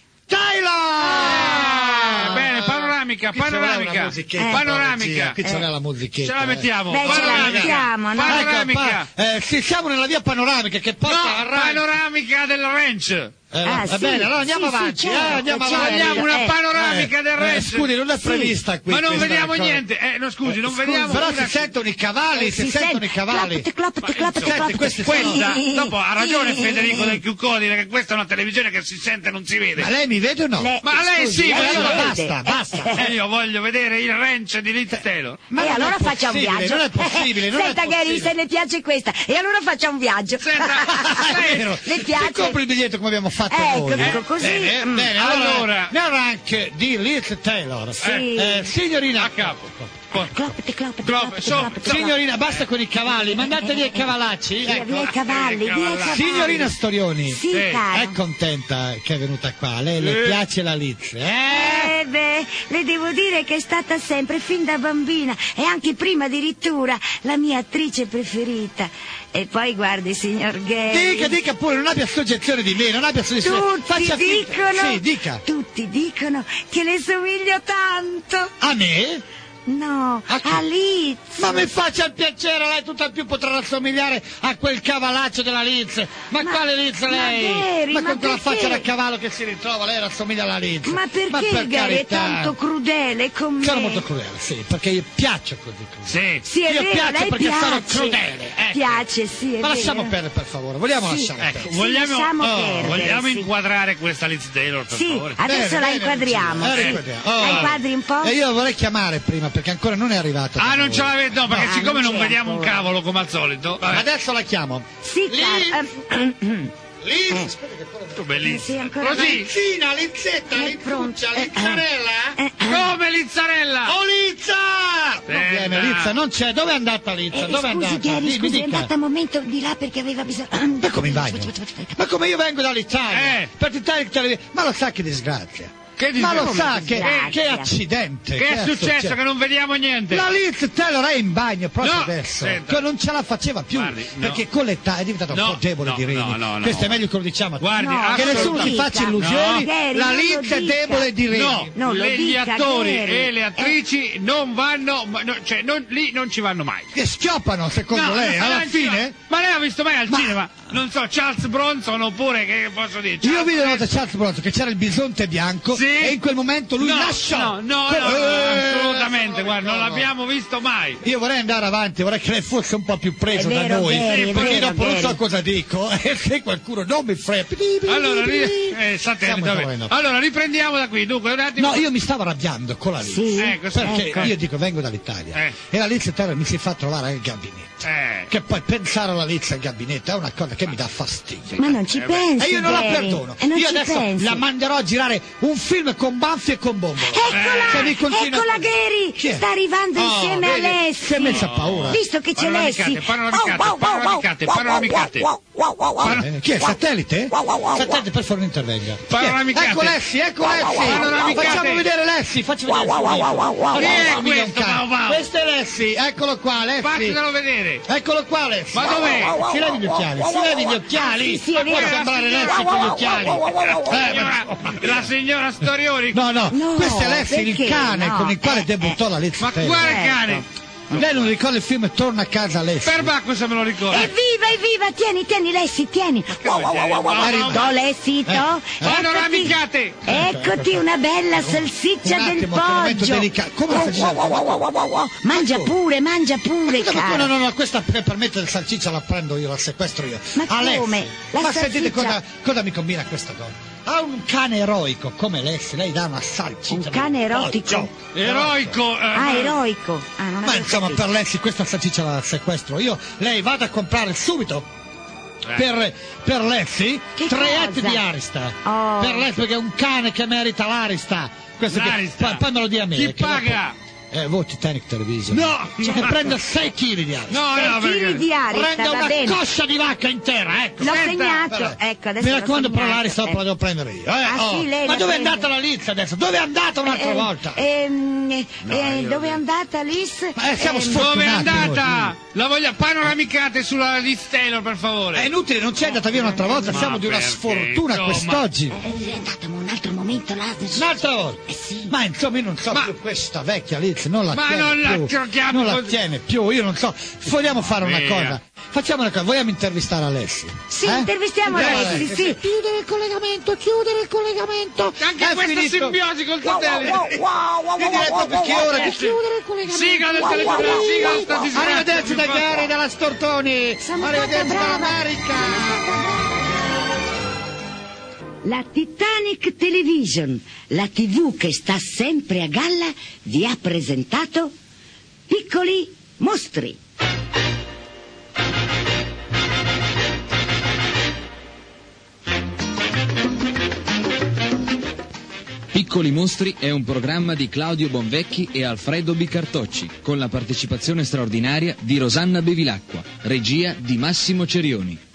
Tyler. Ah, bene, panoramica, Qui ci vuole panoramica. una musichetta, Panoramica. regia, Qui c'è la musichetta. Ce la eh. mettiamo. Beh, ce la panoramica. mettiamo, no? Panoramica. Ecco, pa- eh, sì, siamo nella via panoramica che porta No, al rank. panoramica del ranch. Eh, Ah, va sì, bene, allora andiamo sì, sì, avanti, certo, eh, andiamo certo. avanti. Vogliamo una eh, panoramica Eh, del eh, ranch. scusi, non è prevista qui. Ma non questa vediamo cosa. niente. Eh, no, scusi, non vediamo. Però una- si sentono i cavalli, si, Si sentono sente- i cavalli. Cloppati, cloppati, Ma, cloppati, insomma, cloppati. questi Questa, Eh, dopo ha ragione eh, Federico eh, del Chiucodine che questa è una televisione che si sente e non si vede. Ma lei mi vede o no? Le- Ma lei scusi, sì, lei ma lo allora vede. basta, basta. E io voglio vedere il ranch di Liz Taylor. Ma e non è allora faccia un possibile, viaggio. non è possibile, non è Senta Gary, possibile. se le piace questa. E allora faccia un viaggio. Senta, È lei- vero. Le Ti piace? compri il biglietto come abbiamo fate Ecco, voi. dico così. Bene, Mm. bene, allora, Allora. ne avrà anche di Liz Taylor. Sì. Eh, signorina A capo. Clopete, clopete, Clop- clopete, so- clopete, Signorina, basta con i cavalli, mandate via i cavalacci. Via, Ecco. via i cavalli, via i cavalli. Signorina Storioni, Sì, Eh, caro. è contenta che è venuta qua? Lei le Eh. piace la Liz? Eh? Eh beh, le devo dire che è stata sempre, fin da bambina, e anche prima addirittura, la mia attrice preferita. E poi guardi, signor Gay. Dica, dica pure, non abbia soggezione di me, non abbia soggezione. Tutti Faccia finta- dicono, Sì, dica. tutti dicono che le somiglio tanto. A me? No, A chi? a Liz. Ma mi faccia il piacere, lei tutt'al più potrà rassomigliare a quel cavalaccio della Liz. Ma, Ma- quale Liz ma lei? Gary, ma ma con quella perché? faccia da cavallo che si ritrova, lei rassomiglia alla Liz. Ma perché per il Gary è carità. tanto crudele con me? Sono molto crudele, sì, perché io piaccio così crudele. Sì. Sì, è Io vero, piaccio lei perché piace. sono crudele, ecco. Piace, sì, è Ma lasciamo vero. perdere, per favore, vogliamo Sì. lasciare Ecco, perdere. Sì, vogliamo, lasciamo oh, perdere, vogliamo sì. inquadrare questa Liz Taylor, per Sì, favore? adesso Bene, la bene, inquadriamo. Lucia, la sì. inquadriamo. La Oh. inquadri un po'? E io vorrei chiamare prima perché ancora non è arrivata. Ah, da non noi. ce l'avete? No, perché Ah, siccome non non c'è vediamo un ancora. cavolo come al solito. vabbè. Adesso la chiamo. Sì, Lì. caro. ehm, Liz, Eh. aspetta che poi- Tu eh, bellissimo. sì, ancora Così. Lizzina, Lizzetta, È Lizzuccia, pronto. Eh, Lizzarella? eh, eh. Come Lizzarella? Oh Lizza! Non Aspetta. viene Lizza, non c'è. Dove è andata Lizza? Eh, Dove è scusi, andata? Gary, Dimmi, scusi, è dica. andata un momento di là perché aveva bisogno. Ma come in bagno? Ma come io vengo dall'Italia? Eh. Per Titanic Television. Ma lo sa che disgrazia? Che Ma lo disgrazia? sa che, disgrazia? che accidente? Che è successo che non vediamo niente? La Liz Taylor è in bagno proprio No, adesso, senta. che non ce la faceva più, Guardi, no. perché con l'età è diventata un No, po' debole no, di reni. no, no, no. Questo è meglio che lo diciamo. a tutti. Guardi, No, che assolutamente. nessuno si dica. faccia illusioni, No. Gary, la non lo Liz è dica. debole di reni. No, Non lo le- gli dica, attori Gary. e le attrici non vanno, ma- no, cioè non, lì non ci vanno mai. Che schioppano secondo No, lei, no, alla no, fine? Ma lei ha visto mai al Ma- cinema? Non so, Charles Bronson oppure che posso dire? Io Charles vidi una volta Charles Bronson che c'era il bisonte bianco Sì? e in quel momento lui no, lasciò. No, no, no, Que- no, Eh, assolutamente, no, guarda, non no. l'abbiamo visto mai. Io vorrei andare avanti, vorrei che lei fosse un po' più preso È da vero, noi, Gary, è perché vero, dopo non so Gary. cosa dico, e se qualcuno non mi frega. Allora, ri- eh, satellite, Siamo vabbè. in Torino. Allora, riprendiamo da qui. Dunque, un attimo. No, io mi stavo arrabbiando con la Liz. Sì, Ecco, sì. Perché ecco. io dico vengo dall'Italia Eh. e la Liz Taylor mi si fa trovare al gabinetto. Eh. Che poi pensare alla Liz al gabinetto è una cosa che mi dà fastidio. Ma non ci Eh, beh. pensi, E io non la Gary. perdono. E non Io ci adesso pensi. la manderò a girare un film con Banfi e con Bombo. Eccola, Se mi continua eccola così. Gary, Chi è? sta arrivando Oh, insieme a vedi? Lessi. Si è messa a paura. Visto che c'è Panoramicate, Lessi. panoramicate, panoramicate, panoramicate. Eh, chi è? Satellite? Satellite, per favore, non intervenga. Chi è? Panoramicate. Ecco Lessi, ecco Lessi. Panoramicate. Facciamo vedere Lessi, faccio vedere il suo video. Chi è Assomiglia a un questo, cane. Mau Mau? Questo è Lessi, eccolo qua, Lessi. Fatelo vedere. Eccolo qua, Lessi. Ma dov'è? Si levi gli occhiali, si levi gli occhiali. Sì, sì, è Può vero. sembrare Lessi con gli occhiali. Eh, Signora- la signora Storioni. No, no, No, questo è Lessi, il perché? cane No, con il quale eh, debuttò la Liz Ma Taylor. quale Certo. cane? Lei non ricorda il film Torna a casa Lessi? Perbacco se me lo ricordo. Evviva, evviva, tieni, tieni Lessi, tieni. Do Lessito. Eh? Panoramicate. Eccoti una bella salsiccia Un del attimo, che è un momento poggio. delicato. Come la salsiccia? Mangia Ecco. pure, mangia pure, Scusa, ma caro. no, no, no, questa per per mettere il salsiccia la prendo io, la sequestro io. Ma Alessi, come? La ma sentite salsiccia- cosa, cosa mi combina questa donna? Ha un cane eroico come Lessi, lei dà una salsiccia. Un cane nel erotico? poggio. Eroico. eh, Ah, eroico. Ah, non Ma avevo insomma, capito. per Lessi questa salsiccia la sequestro io. Lei vada a comprare subito Eh. per, per Lessi Che tre cosa? etti di Arista. Oh. Per Lessi perché è un cane che merita l'Arista. Questo che, L'Arista. poi, poi me lo dia a me. Chi che paga? dopo- Eh, voi Titanic Television. No! Cioè, prende sei chili di Arista. No, no, Sei chili perché... di Arista, Prende va una bene. coscia di vacca intera, ecco. L'ho Senta, segnato. Vabbè. Ecco, adesso Mi l'ho raccomando, però segnato. l'Arista dopo la Eh. devo prendere io. Eh? Ah, oh. sì, lei Ma la dove è prende. andata la Liz adesso? Dove è andata un'altra Eh, volta? ehm, eh, eh, io- dove è andata Liz? Ma eh, siamo Ehm, sfortunati. Dove è andata? noi. La voglio panoramicate sulla Liz Taylor, per favore. È inutile, non c'è andata via un'altra volta, Ma siamo di una perché, sfortuna insomma? quest'oggi. Eh, è andata un altro momento là. Un'altra volta. Eh sì. Ma insomma io non so Ma- più questa vecchia Liz, non la Ma tiene non la più. giochiamo non la così. tiene più, io non so. Vogliamo fare una Via. cosa. Facciamo una cosa, vogliamo intervistare Alessi? Sì, Eh? intervistiamo Andiamo Alessi, Alessi. sì. Chiudere il collegamento, chiudere il collegamento. Anche È questa finito. simbiosi col satellite. Io direi proprio che è ora di chiudere il collegamento. Sigla del telegiornale, sigla del telegiornale. Arrivederci da Gary dalla Stortoni. Sono Arrivederci stata brava. dall'America. La Titanic Television, la tivù che sta sempre a galla, vi ha presentato Piccoli Mostri. Piccoli Mostri è un programma di Claudio Bonvecchi e Alfredo Bicartocci, con la partecipazione straordinaria di Rosanna Bevilacqua, regia di Massimo Cerioni.